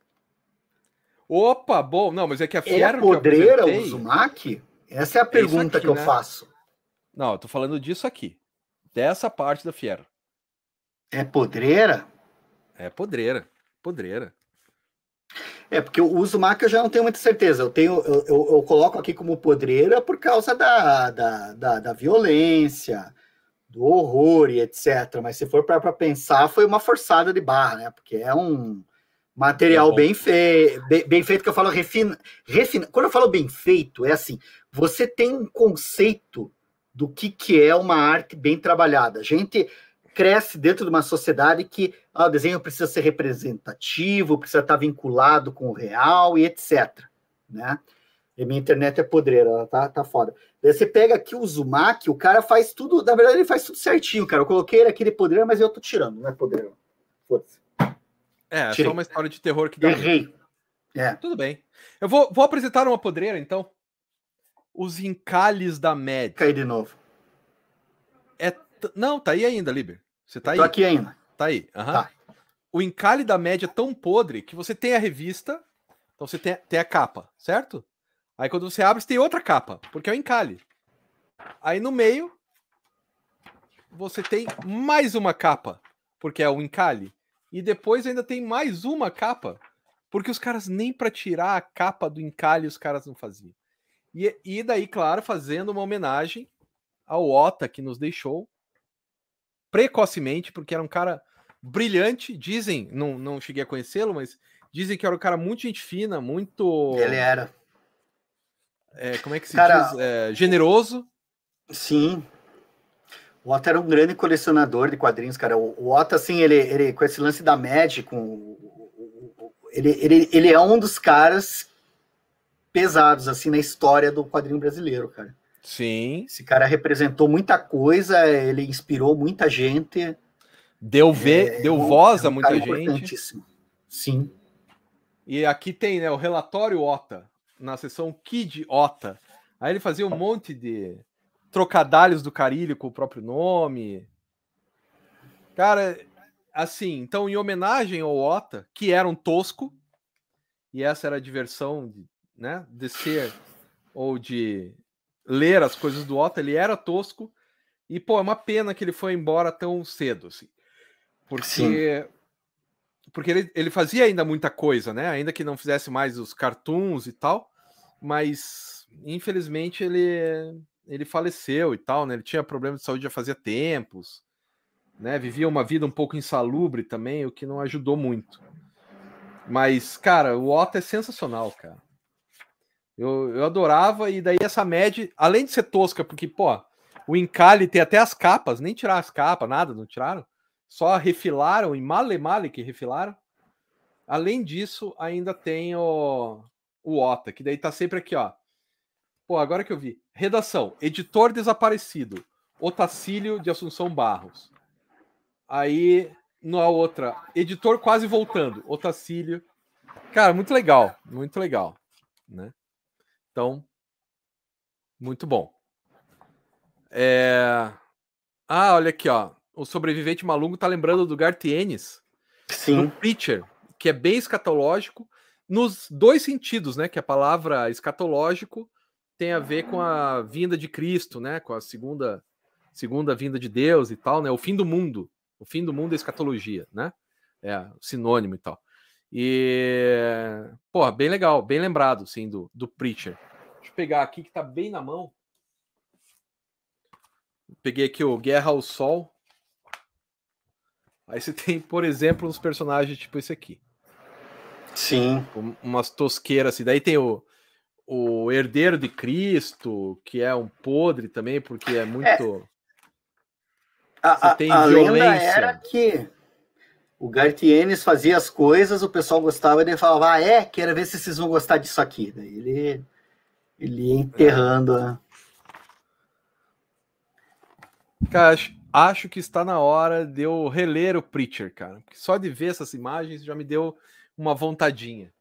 Opa, bom, não, mas é que a Fierro é podreira o Uzumaki? Essa é a pergunta é aqui, que eu né? faço. Não, eu tô falando disso aqui. Dessa parte da Fierro. É podreira? É podreira. Podreira. É, porque o Uzumaki eu já não tenho muita certeza. Eu, tenho, eu, eu, eu coloco aqui como podreira por causa da, da, da, da violência, do horror e etcétera. Mas se for para pensar, foi uma forçada de barra, né? Porque é um, Material é bem, fe... bem, bem feito, que eu falo refina... refina. Quando eu falo bem feito, é assim, você tem um conceito do que, que é uma arte bem trabalhada. A gente cresce dentro de uma sociedade que ah, o desenho precisa ser representativo, precisa estar vinculado com o real e etcétera. Né? E minha internet é podreira, ela tá, tá foda. Daí você pega aqui o Uzumaki, o cara faz tudo, na verdade ele faz tudo certinho, cara. Eu coloquei ele aqui de podreira, mas eu tô tirando, não é podreira. Foda-se. É, é só uma história de terror que dá. Errei. É. Tudo bem. Eu vou, vou apresentar uma podreira, então. Os encalhes da média. Cai de novo. É t... Não, tá aí ainda, Liber. Você tá aí? Tô aqui ainda. Tá aí. Uhum. Tá. O encalhe da média é tão podre que você tem a revista, então você tem, tem a capa, certo? Aí quando você abre, você tem outra capa, porque é o encalhe. Aí no meio, você tem mais uma capa, porque é o encalhe. E depois ainda tem mais uma capa, porque os caras nem para tirar a capa do encalhe os caras não faziam. E, e daí, claro, fazendo uma homenagem ao Ota, que nos deixou precocemente, porque era um cara brilhante, dizem, não, não cheguei a conhecê-lo, mas dizem que era um cara muito gente fina, muito... Ele era. É, como é que se cara, diz? É, generoso. Sim. O Ota era um grande colecionador de quadrinhos, cara. O, o Ota, assim, ele, ele, com esse lance da Magic, com, ele, ele, ele é um dos caras pesados, assim, na história do quadrinho brasileiro, cara. Sim. Esse cara representou muita coisa, ele inspirou muita gente. Deu, ver, é, deu um, voz é um a muita gente. Sim. E aqui tem, né, o relatório Ota, na seção Kid Ota. Aí ele fazia um monte de trocadalhos do Carilho com o próprio nome. Cara, assim, então em homenagem ao Ota, que era um tosco, e essa era a diversão de, né, de ser ou de ler as coisas do Ota, ele era tosco, e pô, é uma pena que ele foi embora tão cedo, assim. Porque, Sim. porque ele, ele fazia ainda muita coisa, né? Ainda que não fizesse mais os cartoons e tal, mas infelizmente ele, ele faleceu e tal, né? Ele tinha problemas de saúde já fazia tempos, né? Vivia uma vida um pouco insalubre também, o que não ajudou muito. Mas, cara, o Ota é sensacional, cara. Eu, eu adorava, e daí essa média, além de ser tosca, porque, pô, o encalhe tem até as capas, nem tiraram as capas, nada, não tiraram. Só refilaram, em male male que refilaram. Além disso, ainda tem o, o Ota, que daí tá sempre aqui, ó. Pô, agora que eu vi. Redação, editor desaparecido. Otacílio de Assunção Barros. Aí, na outra, editor quase voltando. Otacílio. Cara, muito legal, muito legal, né? Então, muito bom. É... Ah, olha aqui, ó. O sobrevivente maluco tá lembrando do Gartienes, Sim. do Preacher, que é bem escatológico, nos dois sentidos, né? Que a palavra escatológico tem a ver com a vinda de Cristo, né? Com a segunda, segunda vinda de Deus e tal, né? O fim do mundo. O fim do mundo é escatologia, né? É sinônimo e tal. E, porra, bem legal, bem lembrado, sim, do, do Preacher. Deixa eu pegar aqui que tá bem na mão. Peguei aqui o Guerra ao Sol. Aí você tem, por exemplo, uns personagens tipo esse aqui. Sim. Um, umas tosqueiras assim. Daí tem o, o Herdeiro de Cristo, que é um podre também, porque é muito... É. A, você tem a, a violência. Lenda era que o Gartienes fazia as coisas, o pessoal gostava, e ele falava, ah, é? Quero ver se vocês vão gostar disso aqui. Daí ele, ele ia enterrando. É. Cara, acho, acho que está na hora de eu reler o Preacher, cara. Porque só de ver essas imagens já me deu uma vontadinha.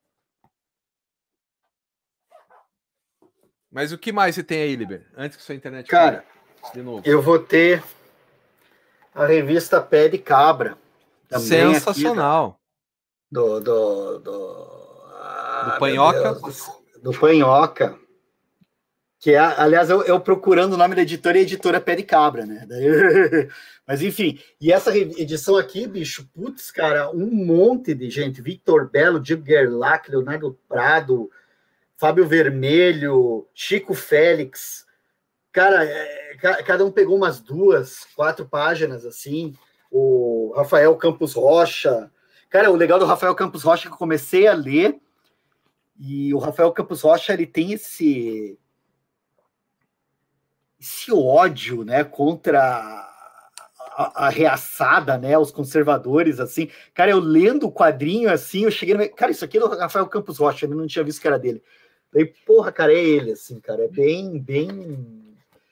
Mas o que mais você tem aí, Liber? Antes que sua internet cara, caia de novo. Eu vou ter a revista Pé de Cabra. Sensacional. Do, do, do, ah, do Panhoca. Do Panhoca. Que é, aliás, eu, eu procurando o nome da editora e a editora Pé de Cabra, né? Daí, mas enfim, e essa edição aqui, bicho, putz, cara, um monte de gente. Victor Belo, Diego Gerlach, Leonardo Prado, Fábio Vermelho, Chico Félix. Cara, é, cada um pegou umas duas, quatro páginas, assim. O Rafael Campos Rocha. Cara, o legal do Rafael Campos Rocha que eu comecei a ler, e o Rafael Campos Rocha, ele tem esse, esse ódio, né, contra a, a reaçada, né, os conservadores, assim. Cara, eu lendo o quadrinho, assim, eu cheguei no... Cara, isso aqui é do Rafael Campos Rocha, eu não tinha visto que era dele. Daí, porra, cara, é ele, assim, cara, é bem, bem...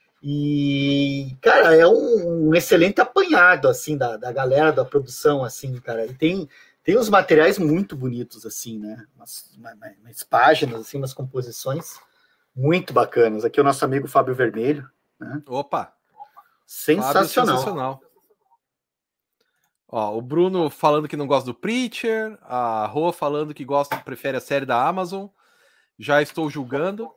E, cara, é um, um excelente apanhado, assim, da, da galera da produção, assim, cara. E tem, tem uns materiais muito bonitos, assim, né? Umas, umas, umas páginas, assim, umas composições muito bacanas. Aqui é o nosso amigo Fábio Vermelho, né? Opa! Sensacional. Sensacional. Ó, o Bruno falando que não gosta do Preacher, a Rô falando que gosta, prefere a série da Amazon. Já estou julgando.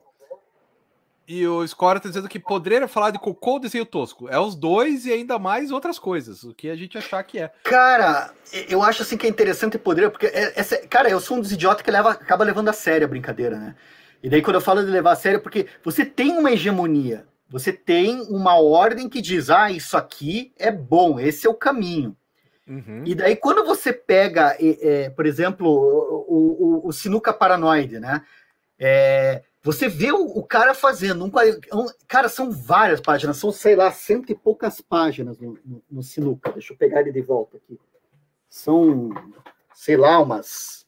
E o Score tá dizendo que poderia falar de cocô ou desenho tosco. É os dois e ainda mais outras coisas, o que a gente achar que é. Cara, eu acho assim que é interessante poder, porque, é, é, cara, eu sou um dos idiotas que leva, acaba levando a sério a brincadeira, né? E daí quando eu falo de levar a sério, porque você tem uma hegemonia, você tem uma ordem que diz, ah, isso aqui é bom, esse é o caminho. Uhum. E daí quando você pega, é, é, por exemplo, o, o, o Sinuca Paranoide, né? É... Você vê o, o cara fazendo um, um... Cara, são várias páginas, são, sei lá, cento e poucas páginas no, no, no Sinuca. Deixa eu pegar ele de volta aqui. São, sei lá, umas...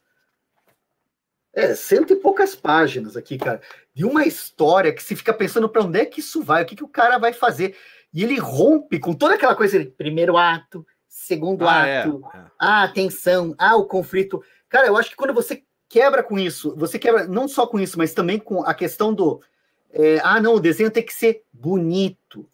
É, cento e poucas páginas aqui, cara. De uma história que se fica pensando para onde é que isso vai, o que, que o cara vai fazer. E ele rompe com toda aquela coisa, ele, primeiro ato, segundo ah, ato, é, é. a tensão, ah, o conflito. Cara, eu acho que quando você quebra com isso, você quebra não só com isso, mas também com a questão do é, ah, não, o desenho tem que ser bonito.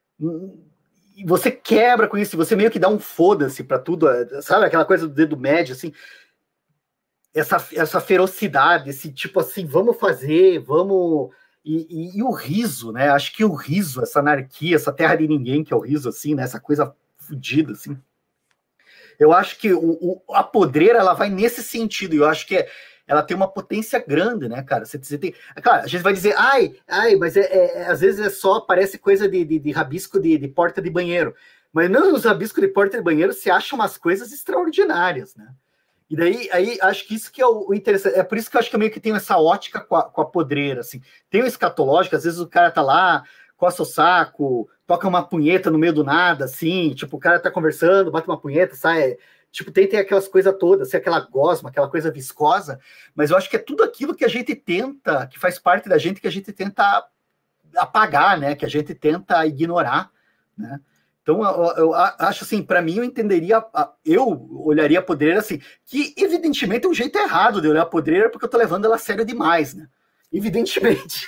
E você quebra com isso, você meio que dá um foda-se pra tudo, sabe? Aquela coisa do dedo médio, assim. Essa, essa ferocidade, esse tipo assim, vamos fazer, vamos... E, e, e o riso, né? Acho que o riso, essa anarquia, essa terra de ninguém, que é o riso, assim, né? Essa coisa fodida, assim. Eu acho que o, o, a podreira, ela vai nesse sentido, e eu acho que é, ela tem uma potência grande, né, cara? Você, você tem, claro, a gente vai dizer, ai, ai, mas é, é, às vezes é só, parece coisa de, de, de rabisco de, de porta de banheiro, mas não nos rabiscos de porta de banheiro se acham umas coisas extraordinárias, né? E daí, aí, acho que isso que é o, o interessante, é por isso que eu acho que eu meio que tenho essa ótica com a, com a podreira, assim. Tem o escatológico, às vezes o cara tá lá, coça o saco, toca uma punheta no meio do nada, assim, tipo, o cara tá conversando, bate uma punheta, sai, tipo, tem, tem aquelas coisas todas, assim, aquela gosma, aquela coisa viscosa, mas eu acho que é tudo aquilo que a gente tenta, que faz parte da gente, que a gente tenta apagar, né, que a gente tenta ignorar, né. Então, eu, eu acho assim, para mim, eu entenderia, eu olharia a podreira assim, que evidentemente é um jeito errado de olhar a podreira, porque eu tô levando ela a sério demais, né, evidentemente.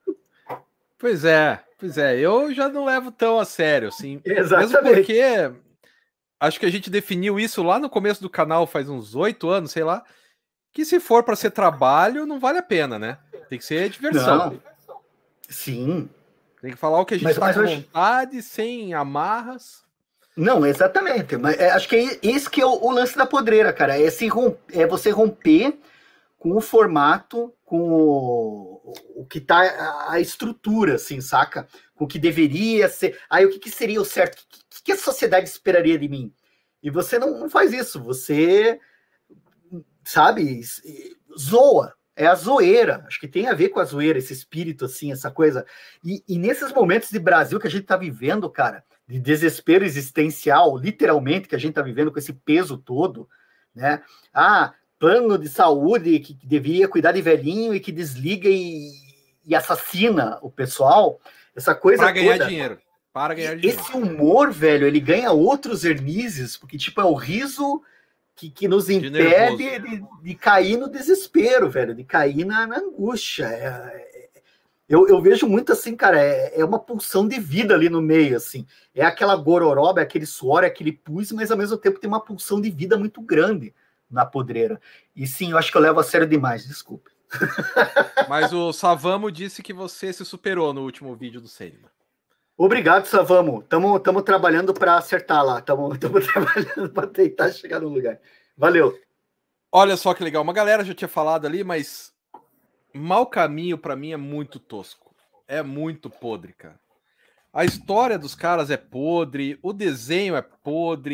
Pois é, pois é, eu já não levo tão a sério, assim. Exatamente. Mesmo porque acho que a gente definiu isso lá no começo do canal, faz uns oito anos, sei lá, que se for para ser trabalho, não vale a pena, né? Tem que ser diversão. Não. Sim. Tem que falar o que a gente está com vontade, acho... sem amarras. Não, exatamente. Mas é, acho que é esse que é o, o lance da podreira, cara. É, esse romp... é você romper com o formato, com o, o que tá a, a estrutura, assim, saca? Com o que deveria ser. Aí o que, que seria o certo? O que, que a sociedade esperaria de mim? E você não, não faz isso. Você, sabe, zoa. É a zoeira. Acho que tem a ver com a zoeira, esse espírito, assim, essa coisa. E, e nesses momentos de Brasil que a gente tá vivendo, cara, de desespero existencial, literalmente, que a gente tá vivendo com esse peso todo, né? Ah, plano de saúde que deveria cuidar de velhinho e que desliga e, e assassina o pessoal, essa coisa para ganhar toda. dinheiro. Para ganhar dinheiro. Esse humor, velho, ele ganha outros vernizes, porque, tipo, é o riso que, que nos impede de, de, de cair no desespero, velho, de cair na, na angústia. É, é, eu, eu vejo muito assim, cara, é, é uma pulsão de vida ali no meio, assim. É aquela gororoba, é aquele suor, é aquele pus, mas ao mesmo tempo tem uma pulsão de vida muito grande na podreira. E sim, eu acho que eu levo a sério demais, desculpe. Mas o Savamo disse que você se superou no último vídeo do Sandman. Obrigado, Savamo. Estamos trabalhando para acertar lá. Estamos trabalhando para tentar chegar no lugar. Valeu. Olha só que legal. Uma galera já tinha falado ali, mas Mau Caminho para mim é muito tosco. É muito podre, cara. A história dos caras é podre, o desenho é podre,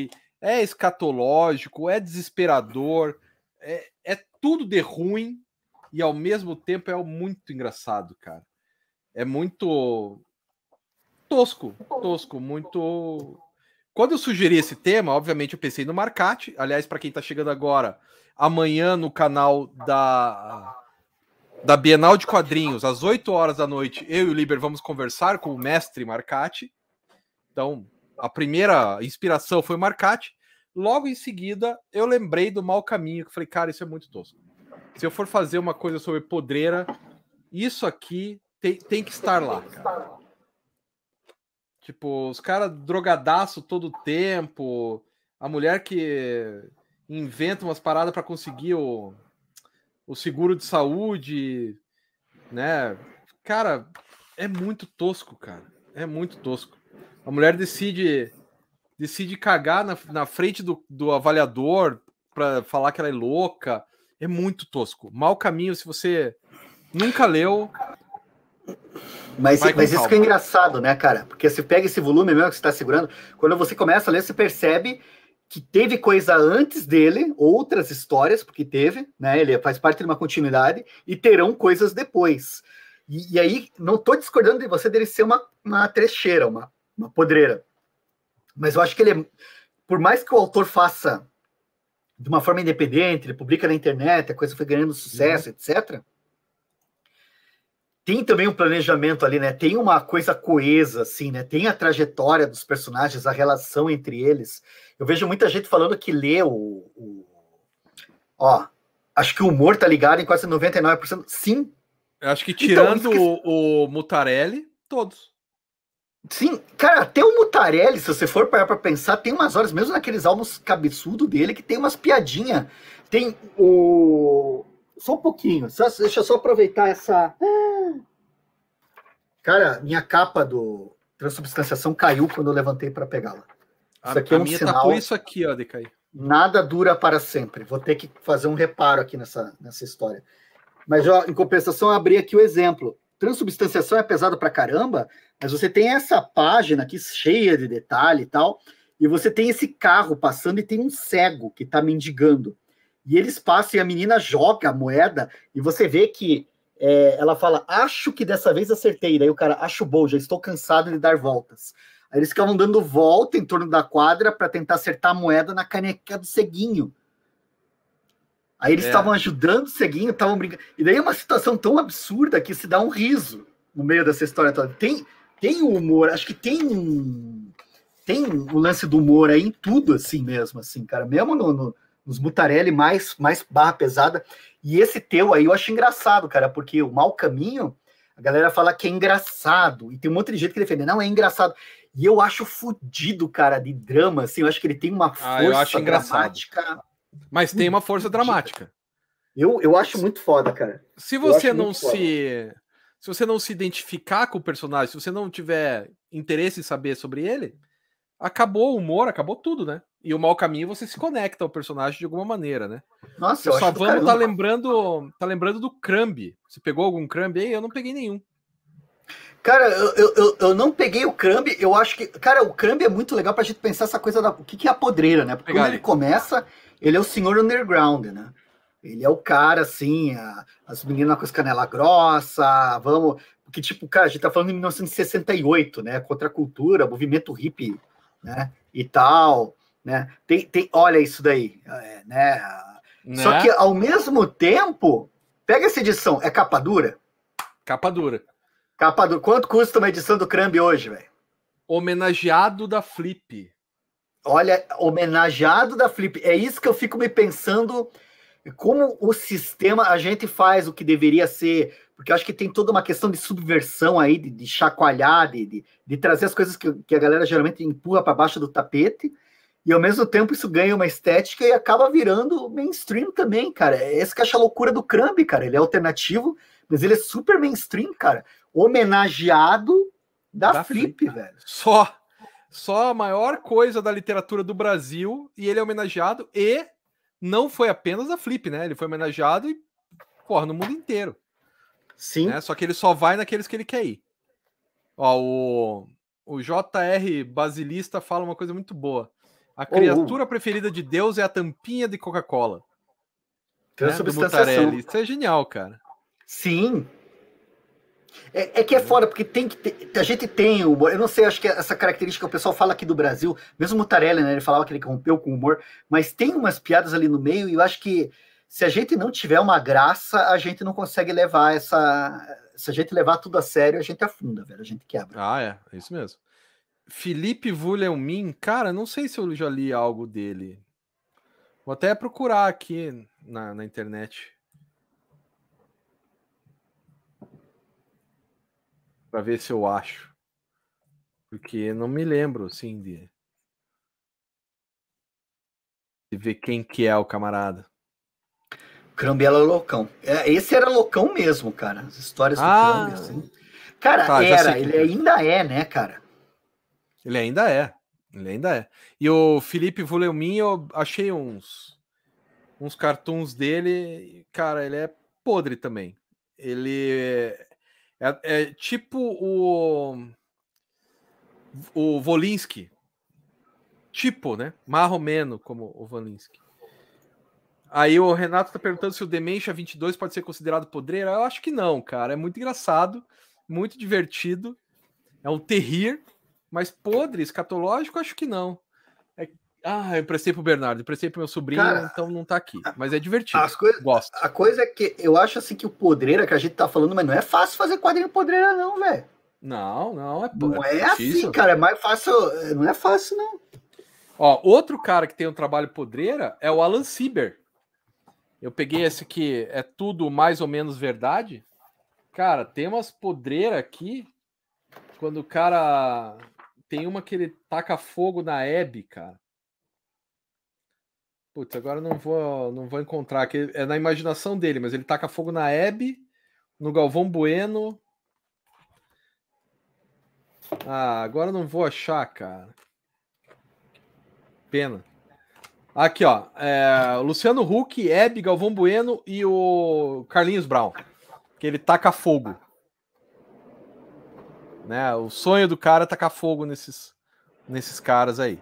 é escatológico, é desesperador, é, é tudo de ruim e ao mesmo tempo é muito engraçado, cara. É muito tosco, tosco, muito... Quando eu sugeri esse tema, obviamente eu pensei no Marcati. Aliás, para quem está chegando agora, amanhã no canal da, da Bienal de Quadrinhos, às oito horas da noite, eu e o Liber vamos conversar com o mestre Marcati. Então, a primeira inspiração foi o Marcati. Logo em seguida, eu lembrei do Mau Caminho, que falei, cara, isso é muito tosco. Se eu for fazer uma coisa sobre podreira, isso aqui tem, tem que estar lá, cara. Tipo, os caras drogadaço todo o tempo, a mulher que inventa umas paradas para conseguir o, o seguro de saúde, né? Cara, é muito tosco, cara. É muito tosco. A mulher decide decide cagar na, na frente do, do avaliador para falar que ela é louca. É muito tosco. Mau Caminho, se você nunca leu... Mas, mas isso que é engraçado, né, cara? Porque você pega esse volume mesmo que você está segurando, quando você começa a ler, você percebe que teve coisa antes dele, outras histórias, porque teve, né? Ele faz parte de uma continuidade, e terão coisas depois. E, e aí, não estou discordando de você dele ser uma, uma trecheira, uma, uma podreira. Mas eu acho que ele é... Por mais que o autor faça de uma forma independente, ele publica na internet, a coisa foi ganhando sucesso, uhum. etcétera. Tem também um planejamento ali, né? Tem uma coisa coesa, assim, né? Tem a trajetória dos personagens, a relação entre eles. Eu vejo muita gente falando que lê o... o... Ó, acho que o humor tá ligado em quase noventa e nove por cento. Sim. Eu acho que tirando então, que... o, o Mutarelli, todos. Sim, cara, até o Mutarelli, se você for parar pra pensar, tem umas horas, mesmo naqueles álbuns cabeçudo dele, que tem umas piadinhas. Tem o... Só um pouquinho, só, deixa eu só aproveitar essa... Cara, minha capa do Transubstanciação caiu quando eu levantei para pegá-la. Isso aqui a, é um a minha sinal. Tá por isso aqui, ó, de cair. Nada dura para sempre. Vou ter que fazer um reparo aqui nessa, nessa história. Mas, ó, em compensação, eu abri aqui o exemplo. Transubstanciação é pesado pra caramba, mas você tem essa página aqui cheia de detalhe e tal, e você tem esse carro passando e tem um cego que tá mendigando. E eles passam e a menina joga a moeda e você vê que é, ela fala, acho que dessa vez acertei. Daí o cara, acho bom, já estou cansado de dar voltas. Aí eles ficavam dando volta em torno da quadra para tentar acertar a moeda na caneca do ceguinho. Aí eles estavam é. ajudando o ceguinho, estavam brincando. E daí é uma situação tão absurda que se dá um riso no meio dessa história toda. Tem, tem o humor, acho que tem um, tem o lance do humor aí em tudo, assim mesmo, assim, cara. Mesmo no, no, nos Mutarelli mais, mais barra pesada. E esse teu aí eu acho engraçado, cara, porque o Mau Caminho, a galera fala que é engraçado, e tem um monte de gente que defende, não, é engraçado. E eu acho fodido, cara, de drama, assim, eu acho que ele tem uma força ah, eu acho dramática. Mas tem uma força dramática. Eu, eu acho muito foda, cara. Se você não se... Se você não se identificar com o personagem, se você não tiver interesse em saber sobre ele, acabou o humor, acabou tudo, né? E o Mau Caminho você se conecta ao personagem de alguma maneira, né? Nossa, eu eu só acho vamos tá lembrando, tá lembrando do Crumb. Você pegou algum Crumb aí? Eu não peguei nenhum. Cara, eu, eu, eu não peguei o Crumb, eu acho que... Cara, o Crumb é muito legal pra gente pensar essa coisa da... O que, que é a podreira, né? Porque Pegar quando ele. ele começa, ele é o senhor underground, né? Ele é o cara, assim, a, as meninas com as canelas grossas, vamos... Porque, tipo, cara, a gente tá falando em mil novecentos e sessenta e oito, né? Contra a cultura, movimento hippie, né? E tal... Né? Tem, tem, olha isso daí, é, né? né? Só que ao mesmo tempo, pega essa edição, é capa dura? Capa dura. Capa dura. Quanto custa uma edição do Crumb hoje, velho? Homenageado da Flip. Olha, homenageado da Flip. É isso que eu fico me pensando, como o sistema, a gente faz o que deveria ser, porque eu acho que tem toda uma questão de subversão aí, de, de chacoalhar, de, de, de trazer as coisas que, que a galera geralmente empurra para baixo do tapete. E ao mesmo tempo isso ganha uma estética e acaba virando mainstream também, cara. Esse que acha a loucura do Crumb, cara. Ele é alternativo, mas ele é super mainstream, cara. Homenageado da, da Flip, Flip, velho. Só, só a maior coisa da literatura do Brasil e ele é homenageado e não foi apenas a Flip, né? Ele foi homenageado e, porra, no mundo inteiro. Sim. Né? Só que ele só vai naqueles que ele quer ir. Ó, o, o J R Basilista fala uma coisa muito boa. A criatura oh, oh. preferida de Deus é a tampinha de Coca-Cola. Transubstanciação. Né? Isso é genial, cara. Sim. É, é que é foda, porque tem que ter, a gente tem humor. Eu não sei, acho que essa característica que o pessoal fala aqui do Brasil, mesmo o Mutarelli, né? Ele falava que ele rompeu com o humor, mas tem umas piadas ali no meio, e eu acho que se a gente não tiver uma graça, a gente não consegue levar essa. Se a gente levar tudo a sério, a gente afunda, velho. A gente quebra. Ah, é, é isso mesmo. Felipe Vulemin, cara, não sei se eu já li algo dele. Vou até procurar aqui na, na internet. Para ver se eu acho. Porque não me lembro, assim, de... de ver quem que é o camarada. Crambela loucão. Esse era loucão mesmo, cara. As histórias do ah, Crambia, assim. Cara, tá, era, ele ainda é, né, cara? Ele ainda é. Ele ainda é. E o Felipe Vulemin, eu achei uns uns cartoons dele, cara, ele é podre também. Ele é, é, é tipo o o Volinsky. Tipo, né? Marromeno como o Volinsky. Aí o Renato tá perguntando se o Dementia vinte e dois pode ser considerado podreira. Eu acho que não, cara. É muito engraçado, muito divertido. É um terrir, mas podre, escatológico, acho que não. É... Ah, eu emprestei pro Bernardo, emprestei pro meu sobrinho, cara, então não tá aqui. Mas é divertido. As coisa... Gosto. A coisa é que eu acho assim que o podreira que a gente tá falando, mas não é fácil fazer quadrinho podreira, não, velho. Não, não, é Não é, é assim, cara. É mais fácil. Não é fácil, não. Ó, outro cara que tem um trabalho podreira é o Alan Sieber. Eu peguei esse aqui, é tudo mais ou menos verdade. Cara, tem umas podreiras aqui. Quando o cara... Tem uma que ele taca fogo na Hebe, cara. Putz, agora não vou, não vou encontrar. Que é na imaginação dele, mas ele taca fogo na Hebe, no Galvão Bueno. Ah, agora não vou achar, cara. Pena. Aqui, ó. É, Luciano Huck, Hebe, Galvão Bueno e o Carlinhos Brown. Que ele taca fogo. Né? O sonho do cara é tacar fogo nesses, nesses caras aí.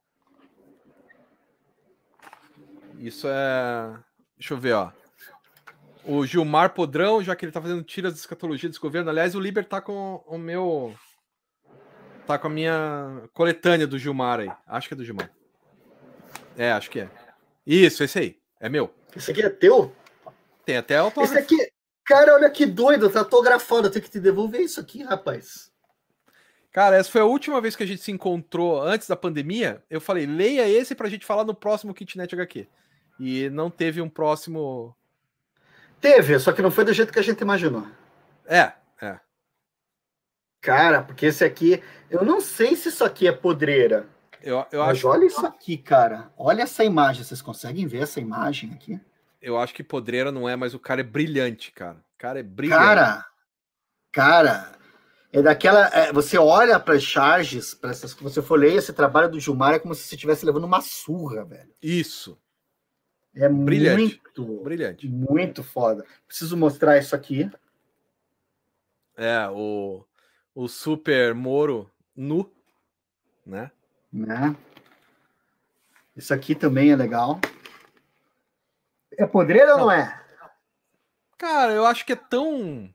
Isso é... Deixa eu ver, ó. O Gilmar Podrão, já que ele tá fazendo tiras de escatologia desse governo. Aliás, o Liber tá com o meu... Tá com a minha coletânea do Gilmar aí. Acho que é do Gilmar. É, acho que é. Isso, esse aí. É meu. Esse aqui é teu? Tem até autógrafo. Esse aqui... Cara, olha que doido. Tá autografado. Eu tenho que te devolver isso aqui, rapaz. Cara, essa foi a última vez que a gente se encontrou antes da pandemia. Eu falei, leia esse pra gente falar no próximo Kitnet H Q. E não teve um próximo... Teve, só que não foi do jeito que a gente imaginou. É, é. Cara, porque esse aqui... Eu não sei se isso aqui é podreira. Eu, eu mas acho... olha isso aqui, cara. Olha essa imagem. Vocês conseguem ver essa imagem aqui? Eu acho que podreira não é, mas o cara é brilhante, cara. O cara é brilhante. Cara, cara... É daquela... É, você olha para as charges, para essas que você for ler, esse trabalho do Gilmar é como se você estivesse levando uma surra, velho. Isso. É brilhante. muito... Brilhante. Muito foda. Preciso mostrar isso aqui. É, o, o Super Moro nu, né? Né? Isso aqui também é legal. É podreiro ou não é? Cara, eu acho que é tão...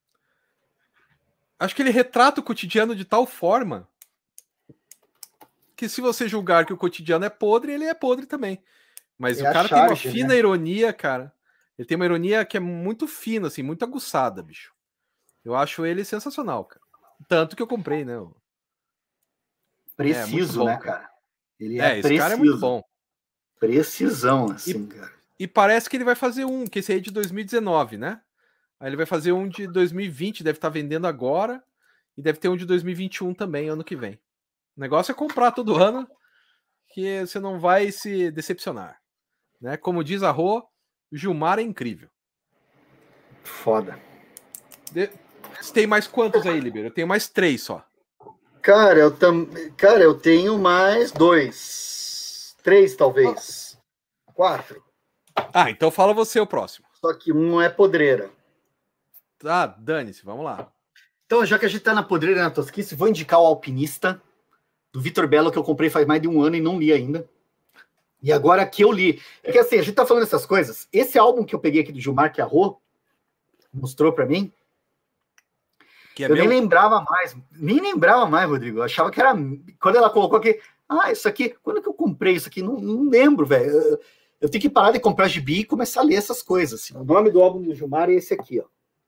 Acho que ele retrata o cotidiano de tal forma que se você julgar que o cotidiano é podre, ele é podre também. Mas é o cara charge, tem uma fina, né, ironia, cara. Ele tem uma ironia que é muito fina, assim, muito aguçada, bicho. Eu acho ele sensacional, cara. Tanto que eu comprei, né? Preciso, é bom, né, cara? cara? Ele é, é esse preciso. cara é muito bom. Precisão, assim, e, cara. E parece que ele vai fazer um, que esse aí é de dois mil e dezenove, né? Aí ele vai fazer um de dois mil e vinte, deve estar vendendo agora. E deve ter um de dois mil e vinte e um também, ano que vem. O negócio é comprar todo ano, que você não vai se decepcionar. Né? Como diz a Rô, Gilmar é incrível. Foda. De... Você tem mais quantos aí, Liber? Eu tenho mais três só. Cara, eu, tam... Cara, eu tenho mais dois. Três, talvez. Ah. Quatro. Ah, então fala você o próximo. Só que um é podreira. Ah, dane-se, vamos lá. Então, já que a gente tá na podreira e na tosquice, vou indicar o Alpinista. do Vitor Bello, que eu comprei faz mais de um ano e não li ainda. E agora que eu li... É que assim, a gente tá falando dessas coisas. Esse álbum que eu peguei aqui do Gilmar Chiarrot, mostrou para mim, que é eu meu... nem lembrava mais. Nem lembrava mais, Rodrigo. Eu achava que era... Quando ela colocou aqui... Ah, isso aqui... Quando que eu comprei isso aqui? Não, não lembro, velho. Eu, eu tenho que parar de comprar gibi e começar a ler essas coisas. Assim. O nome do álbum do Gilmar é esse aqui, ó.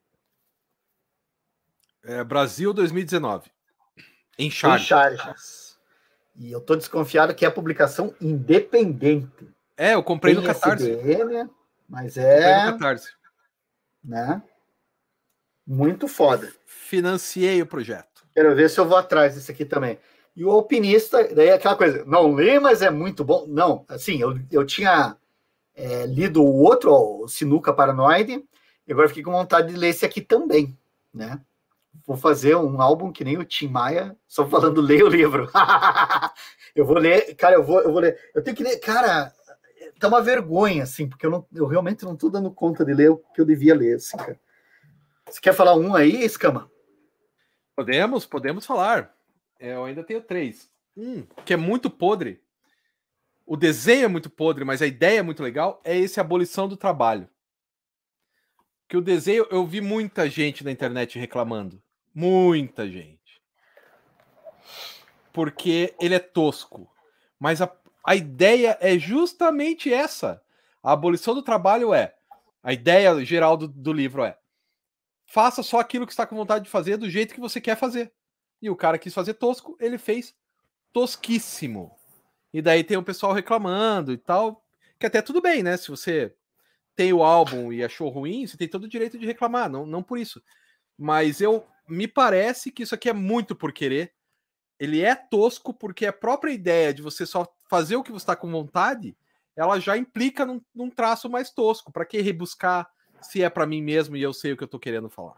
É Brasil dois mil e dezenove. Em charges. Em charges. E eu tô desconfiado que é publicação independente. É, eu comprei Tem no Catarse. S D, né? Mas é... Comprei no Catarse. Né? Muito foda. Financiei o projeto. Quero ver se eu vou atrás desse aqui também. E o Alpinista, daí é aquela coisa, não li, mas é muito bom. Não, assim, eu, eu tinha é, lido o outro, o Sinuca Paranoide, e agora fiquei com vontade de ler esse aqui também, né? Vou fazer um álbum que nem o Tim Maia, só falando, leia o livro. Eu vou ler, cara, eu vou, eu vou ler. Eu tenho que ler, cara, tá uma vergonha, assim, porque eu, não, eu realmente não tô dando conta de ler o que eu devia ler, assim, cara. Você quer falar um aí, Escama? Podemos, podemos falar. Eu ainda tenho três. Um, que é muito podre. O desenho é muito podre, mas a ideia é muito legal. É esse Abolição do Trabalho. Que o desenho, eu vi muita gente na internet reclamando. Muita gente. Porque ele é tosco. Mas a, a ideia é justamente essa. A abolição do trabalho é... A ideia geral do, do livro é... Faça só aquilo que está com vontade de fazer do jeito que você quer fazer. E o cara quis fazer tosco, ele fez tosquíssimo. E daí tem o pessoal reclamando e tal, que até tudo bem, né? Se você tem o álbum e achou ruim, você tem todo o direito de reclamar, não, não por isso. Mas eu me parece que isso aqui é muito por querer. Ele é tosco porque a própria ideia de você só fazer o que você está com vontade, ela já implica num, num traço mais tosco. Para que rebuscar se é para mim mesmo e eu sei o que eu tô querendo falar?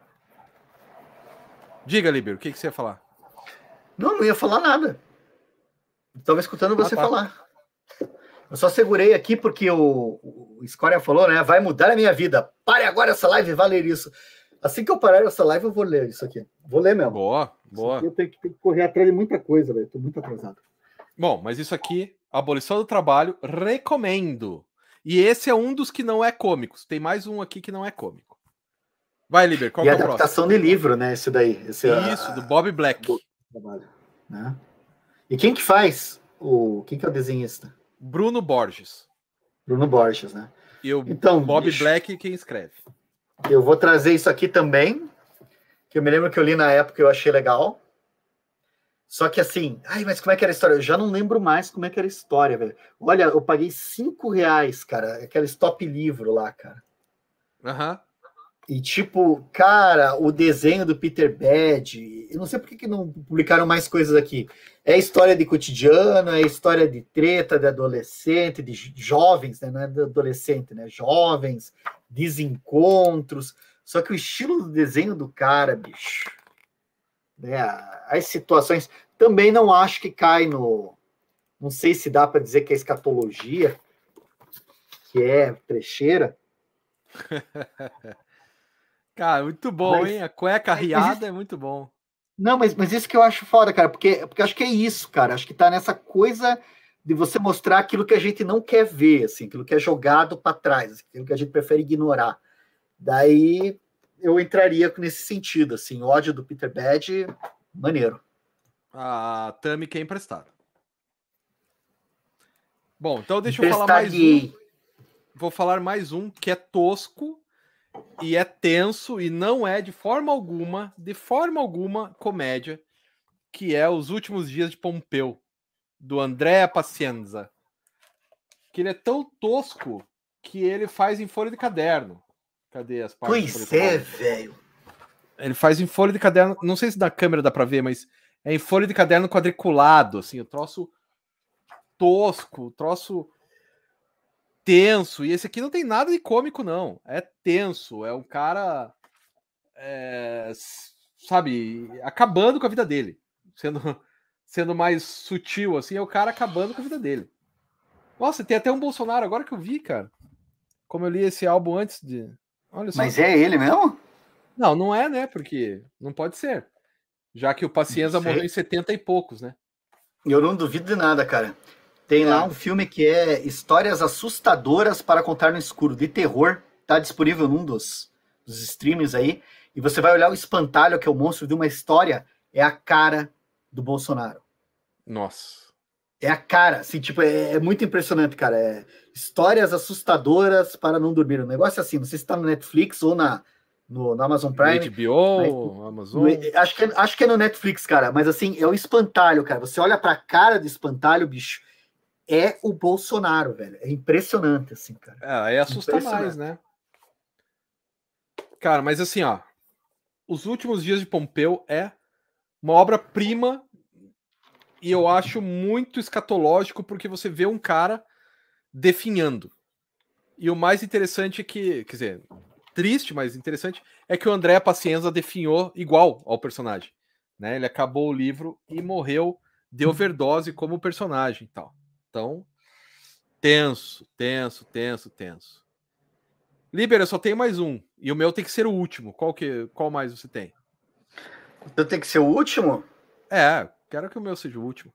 Diga, Líbero, o que, que você ia falar? Não, não ia falar nada. Estava escutando você ah, tá. falar. Eu só segurei aqui porque o, o Scoria falou, né? Vai mudar a minha vida. Pare agora essa live e vai ler isso. Assim que eu parar essa live, eu vou ler isso aqui. Vou ler mesmo. Boa, boa. Eu tenho que, tenho que correr atrás de muita coisa, velho. Tô muito atrasado. Bom, mas isso aqui, Abolição do Trabalho, recomendo. E esse é um dos que não é cômicos. Tem mais um aqui que não é cômico. Vai, Liber, qual e que é o próximo? adaptação de livro, né? Esse daí. Esse, isso, a... do Bob Black. Do trabalho, né? E quem que faz? O... Quem que é o desenhista? Bruno Borges. Bruno Borges, né? E o então, Bob bicho, Black quem escreve. Eu vou trazer isso aqui também, que eu me lembro que eu li na época e eu achei legal. Só que assim, ai, mas como é que era a história? Eu já não lembro mais como é que era a história, velho. Olha, eu paguei cinco reais, cara, aquele stop livro lá, cara. Aham. Uhum. E tipo, cara, o desenho do Peter Bad, eu não sei por que, que não publicaram mais coisas aqui. É história de cotidiano, é história de treta, de adolescente, de jovens, né? Não é de adolescente, né? Jovens, desencontros. Só que o estilo do desenho do cara, bicho, né? As situações, também não acho que cai no... Não sei se dá para dizer que é escatologia, que é trecheira. Cara, muito bom, mas, hein? A cueca riada isso, é muito bom. Não, mas, mas isso que eu acho foda, cara, porque, porque acho que é isso, cara. Acho que tá nessa coisa de você mostrar aquilo que a gente não quer ver, assim, aquilo que é jogado para trás, assim, aquilo que a gente prefere ignorar. Daí eu entraria nesse sentido, assim, ódio do Peter Bad, maneiro. A Tami que é emprestado. Bom, então deixa eu falar mais um. Vou falar mais um que é tosco e é tenso e não é de forma alguma, de forma alguma, comédia, que é Os Últimos Dias de Pompeu, do Andrea Pacienza. Que ele é tão tosco que ele faz em folha de caderno. Cadê as partes? Pois é, velho. Ele faz em folha de caderno, não sei se na câmera dá pra ver, mas é em folha de caderno quadriculado, assim, o troço tosco, o troço tenso, e esse aqui não tem nada de cômico, não. É tenso, é um cara, é, sabe, acabando com a vida dele. Sendo, sendo mais sutil, assim, é o cara acabando com a vida dele. Nossa, tem até um Bolsonaro, agora que eu vi, cara. Como eu li esse álbum antes de... Olha só. Mas é ele mesmo? Não, não é, né? Porque não pode ser. Já que o Pacienza morreu em setenta e poucos, né? Eu não duvido de nada, cara. Tem é. lá um filme que é Histórias Assustadoras para Contar no Escuro, de terror. Tá disponível num dos, dos streams aí. E você vai olhar o espantalho, que é o monstro de uma história, é a cara do Bolsonaro. Nossa. É a cara, assim, tipo, é, é muito impressionante, cara. É Histórias Assustadoras para Não Dormir. Um negócio assim, não sei se tá no Netflix ou na, no, no Amazon Prime. H B O, mas, Amazon. No, acho, que é, acho que é no Netflix, cara. Mas assim, é o espantalho, cara. Você olha pra cara do espantalho, bicho, é o Bolsonaro, velho. É impressionante, assim, cara. É, aí assusta mais, né? Cara, mas assim, ó. Os Últimos Dias de Pompeu é uma obra-prima e eu acho muito escatológico porque você vê um cara definhando. E o mais interessante é que, quer dizer, triste, mas interessante, é que o André Pacienza definhou igual ao personagem. Né? Ele acabou o livro e morreu de overdose como personagem e tal. Então, tenso, tenso, tenso, tenso. Liber, eu só tenho mais um. E o meu tem que ser o último. Qual, que, qual mais você tem? Eu tenho que ser o último? É, quero que o meu seja o último.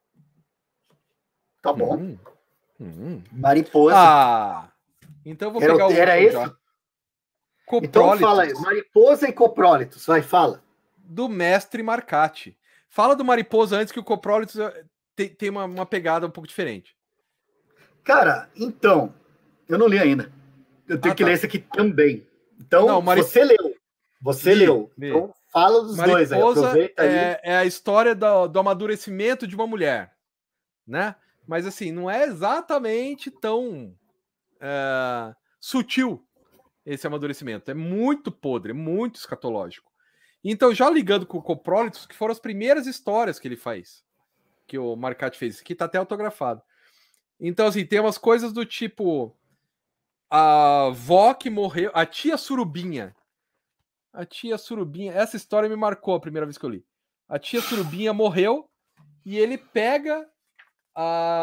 Tá bom. Hum, hum. Mariposa. Ah, então eu vou era, pegar o Era esse? já. Então fala aí, Mariposa e Coprólitos. Vai, fala. Do mestre Marcati. Fala do Mariposa antes, que o Coprólitos tem, tem uma, uma pegada um pouco diferente. Cara, então, eu não li ainda. Eu tenho ah, que tá. ler esse aqui também. Então, não, Marip... você leu. Você li, leu. Li. Então, fala dos Mariposa dois aí. Aproveita aí. É, é a história do, do amadurecimento de uma mulher. Né? Mas, assim, não é exatamente tão é, sutil esse amadurecimento. É muito podre, é muito escatológico. Então, já ligando com o Coprólitos, que foram as primeiras histórias que ele faz, que o Marcati fez. Aqui tá até autografado. Então, assim, tem umas coisas do tipo... A avó que morreu... A tia Surubinha. A tia Surubinha... Essa história me marcou a primeira vez que eu li. A tia Surubinha morreu e ele pega... A,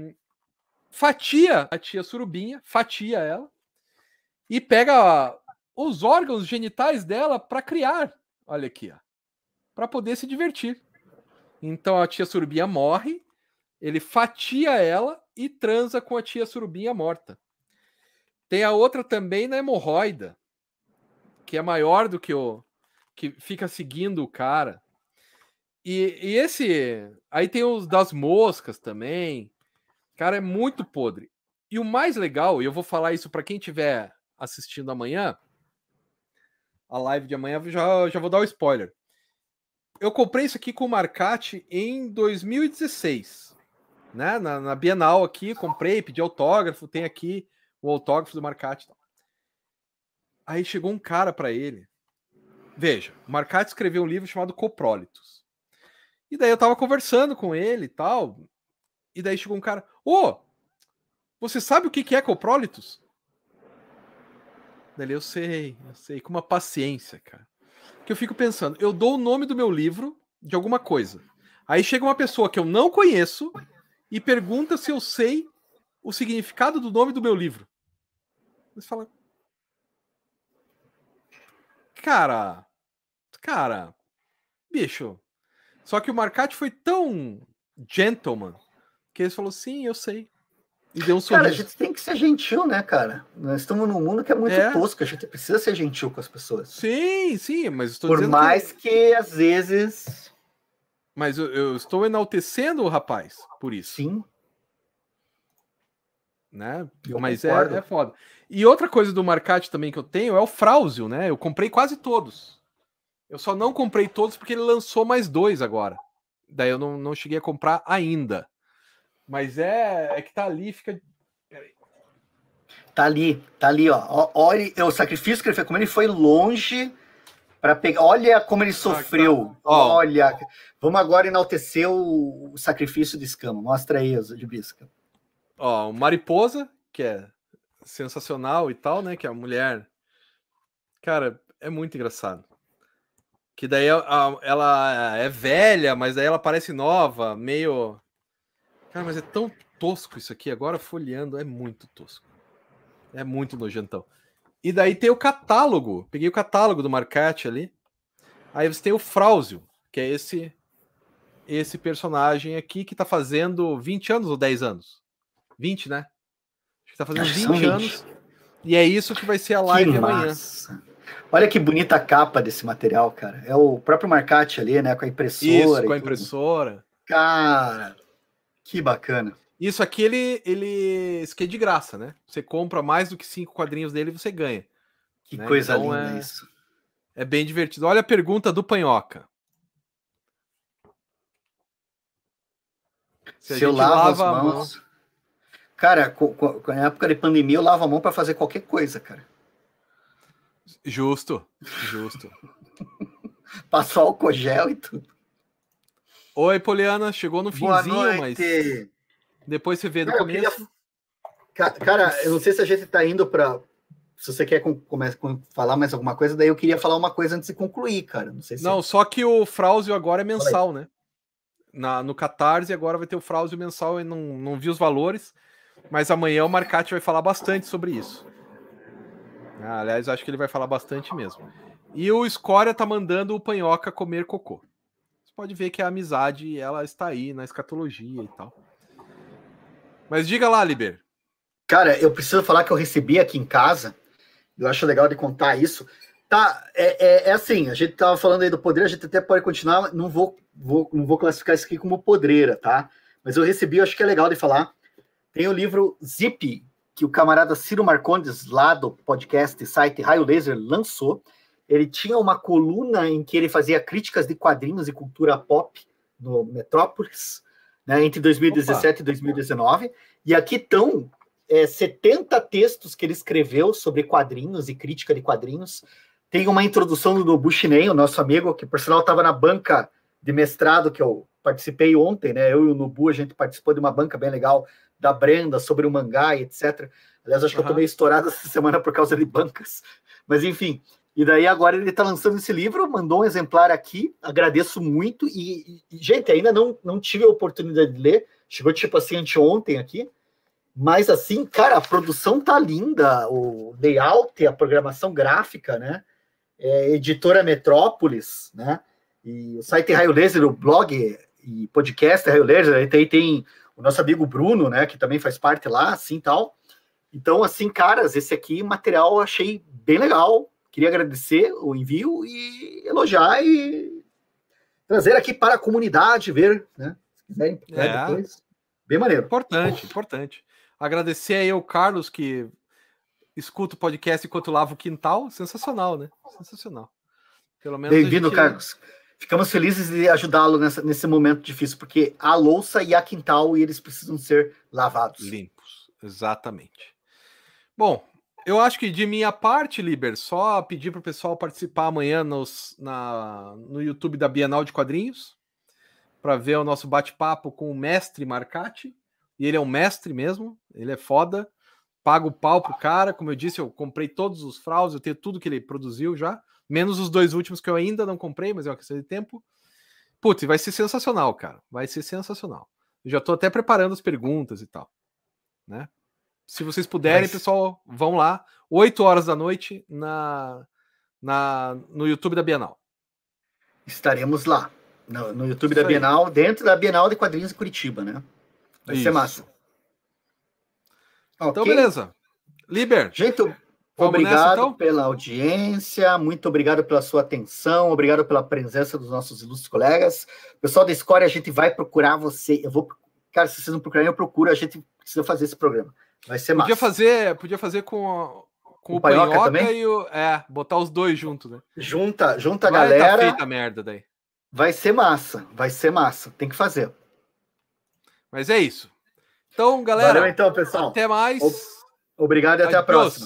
fatia a tia Surubinha, fatia ela, e pega os órgãos genitais dela para criar. Olha aqui, ó. Para poder se divertir. Então a tia Surubinha morre, ele fatia ela e transa com a tia Surubinha morta. Tem a outra também na hemorroida, que é maior do que o... que fica seguindo o cara. E, e esse... Aí tem os das moscas também. Cara, é muito podre. E o mais legal, e eu vou falar isso para quem estiver assistindo amanhã, a live de amanhã, já, já vou dar o spoiler. Eu comprei isso aqui com o Marcati em dois mil e dezesseis. Né? Na, na Bienal aqui, comprei, pedi autógrafo, tem aqui o autógrafo do Marcati. Aí chegou um cara para ele. Veja, o Marcati escreveu um livro chamado Coprólitos. E daí eu tava conversando com ele e tal. E daí chegou um cara. Ô, oh, você sabe o que é Coprólitos? Daí eu sei, eu sei. Com uma paciência, cara. Que eu fico pensando, eu dou o nome do meu livro de alguma coisa. Aí chega uma pessoa que eu não conheço e pergunta se eu sei o significado do nome do meu livro. Você fala... Cara... Cara... Bicho... Só que o Marcati foi tão gentleman que ele falou, sim, eu sei. E deu um sorriso. Cara, a gente tem que ser gentil, né, cara? Nós estamos num mundo que é muito é. tosco, a gente precisa ser gentil com as pessoas. Sim, sim, mas estou Por dizendo mais que... que, às vezes... Mas eu, eu estou enaltecendo o rapaz, por isso. Sim. Né? Mas é, é foda. E outra coisa do Marcati também que eu tenho é o Frauzio, né? Eu comprei quase todos. Eu só não comprei todos porque ele lançou mais dois agora. Daí eu não, não cheguei a comprar ainda. Mas é, é que tá ali, fica... Peraí. Tá ali, tá ali, ó. Olha o sacrifício que ele fez, como ele foi longe para pegar. Olha como ele sofreu. Ah, tá. Olha. Vamos agora enaltecer o, o sacrifício de Escama. Mostra aí, de Bisca. Ó, o Mariposa, que é sensacional e tal, né? Que é a mulher... Cara, é muito engraçado. Que daí ela, ela é velha, mas daí ela parece nova, meio... Cara, mas é tão tosco isso aqui. Agora folheando, é muito tosco. É muito nojentão. E daí tem o catálogo. Peguei o catálogo do Marcati ali. Aí você tem o Frauzio, que é esse esse personagem aqui que tá fazendo vinte anos ou dez anos? vinte, né? Acho que tá fazendo vinte, vinte anos. E é isso que vai ser a live que amanhã. Massa. Olha que bonita a capa desse material, cara. É o próprio Marcati ali, né? Com a impressora. Isso, com a impressora. Cara, que bacana. Isso aqui, ele, ele... Isso aqui é de graça, né? Você compra mais do que cinco quadrinhos dele e você ganha. Que né? coisa então linda é... isso. É bem divertido. Olha a pergunta do Panhoca. Se, Se eu lavo lava as mãos... Mão... Cara, na época de pandemia, eu lavo a mão para fazer qualquer coisa, cara. Justo, justo. Passou álcool gel e tudo. Oi, Poliana, chegou no Boa finzinho, noite. Mas depois você vê do cara, começo. Eu queria... Cara, eu não sei se a gente tá indo para... Se você quer com... Com... falar mais alguma coisa, daí eu queria falar uma coisa antes de concluir, cara. Não sei se... Não, só que o Frauzio agora é mensal, né? Na, no Catarse agora vai ter o Frauzio mensal, eu não, não vi os valores, mas amanhã o Marcati vai falar bastante sobre isso. Ah, aliás, eu acho que ele vai falar bastante mesmo. E o Escória tá mandando o Panhoca comer cocô. Você pode ver que a amizade, ela está aí na escatologia e tal. Mas diga lá, Liber. Cara, eu preciso falar que eu recebi aqui em casa, eu acho legal de contar isso. Tá, é, é, é assim, a gente tava falando aí do podreiro, a gente até pode continuar, não vou, vou, não vou classificar isso aqui como podreira, tá? Mas eu recebi, eu acho que é legal de falar. Tem o livro Zip, que o camarada Ciro Marcondes, lá do podcast e site Raio Laser, lançou. Ele tinha uma coluna em que ele fazia críticas de quadrinhos e cultura pop no Metrópolis, né, entre dois mil e dezessete Opa. E dois mil e dezenove. E aqui estão é, setenta textos que ele escreveu sobre quadrinhos e crítica de quadrinhos. Tem uma introdução do Nobu Shinen, o nosso amigo, que por sinal estava na banca de mestrado que eu participei ontem, né? Eu e o Nobu, a gente participou de uma banca bem legal da Brenda sobre o mangá e etcétera. Aliás, acho uhum. que eu tô meio estourado essa semana por causa de bancas. Mas enfim, e daí agora ele está lançando esse livro, mandou um exemplar aqui, agradeço muito. E, e gente, ainda não, não tive a oportunidade de ler, chegou tipo assim anteontem aqui. Mas assim, cara, a produção tá linda, o layout, a programação gráfica, né? É, editora Metrópolis, né? E o site Raio Laser, o blog e podcast Raio Laser, aí tem, tem o nosso amigo Bruno, né? Que também faz parte lá, assim, tal. Então, assim, caras, esse aqui, material, eu achei bem legal. Queria agradecer o envio e elogiar e trazer aqui para a comunidade, ver, né? Se quiserem, é. depois. Bem maneiro. Importante, importante. Agradecer aí ao Carlos, que escuta o podcast enquanto lava o quintal. Sensacional, né? Sensacional. Pelo menos bem-vindo, gente... Carlos. Ficamos felizes de ajudá-lo nessa, nesse momento difícil, porque há louça e há quintal e eles precisam ser lavados. Limpos, exatamente. Bom, eu acho que de minha parte, Liber, só pedir para o pessoal participar amanhã nos, na, no YouTube da Bienal de Quadrinhos, para ver o nosso bate-papo com o mestre Marcati. E ele é um mestre mesmo, ele é foda, paga o pau pro cara, como eu disse, eu comprei todos os Fraus, eu tenho tudo que ele produziu já, menos os dois últimos que eu ainda não comprei, mas é uma questão de tempo. Putz, vai ser sensacional, cara, vai ser sensacional. Eu já tô até preparando as perguntas e tal, né? Se vocês puderem, mas... pessoal, vão lá, oito horas da noite, na, na, no YouTube da Bienal. Estaremos lá, no, no YouTube Isso da Bienal, aí. Dentro da Bienal de Quadrinhos de Curitiba, né? Vai Isso. ser massa. Então, okay. Beleza. Liber. Gente, obrigado nessa, então? Pela audiência, muito obrigado pela sua atenção, obrigado pela presença dos nossos ilustres colegas. Pessoal da Escória, a gente vai procurar você. Eu vou, cara, se vocês não procurarem, eu procuro, a gente precisa fazer esse programa. Vai ser massa. Podia fazer, podia fazer com, com o, o Panhoca, Panhoca também? E o, é, botar os dois juntos, né? Junta, junta a vai galera. Tá feita a merda daí. Vai ser massa, vai ser massa. Tem que fazer. Mas é isso. Então, galera. Valeu então, pessoal. Até mais. Obrigado e até Adiós. A próxima.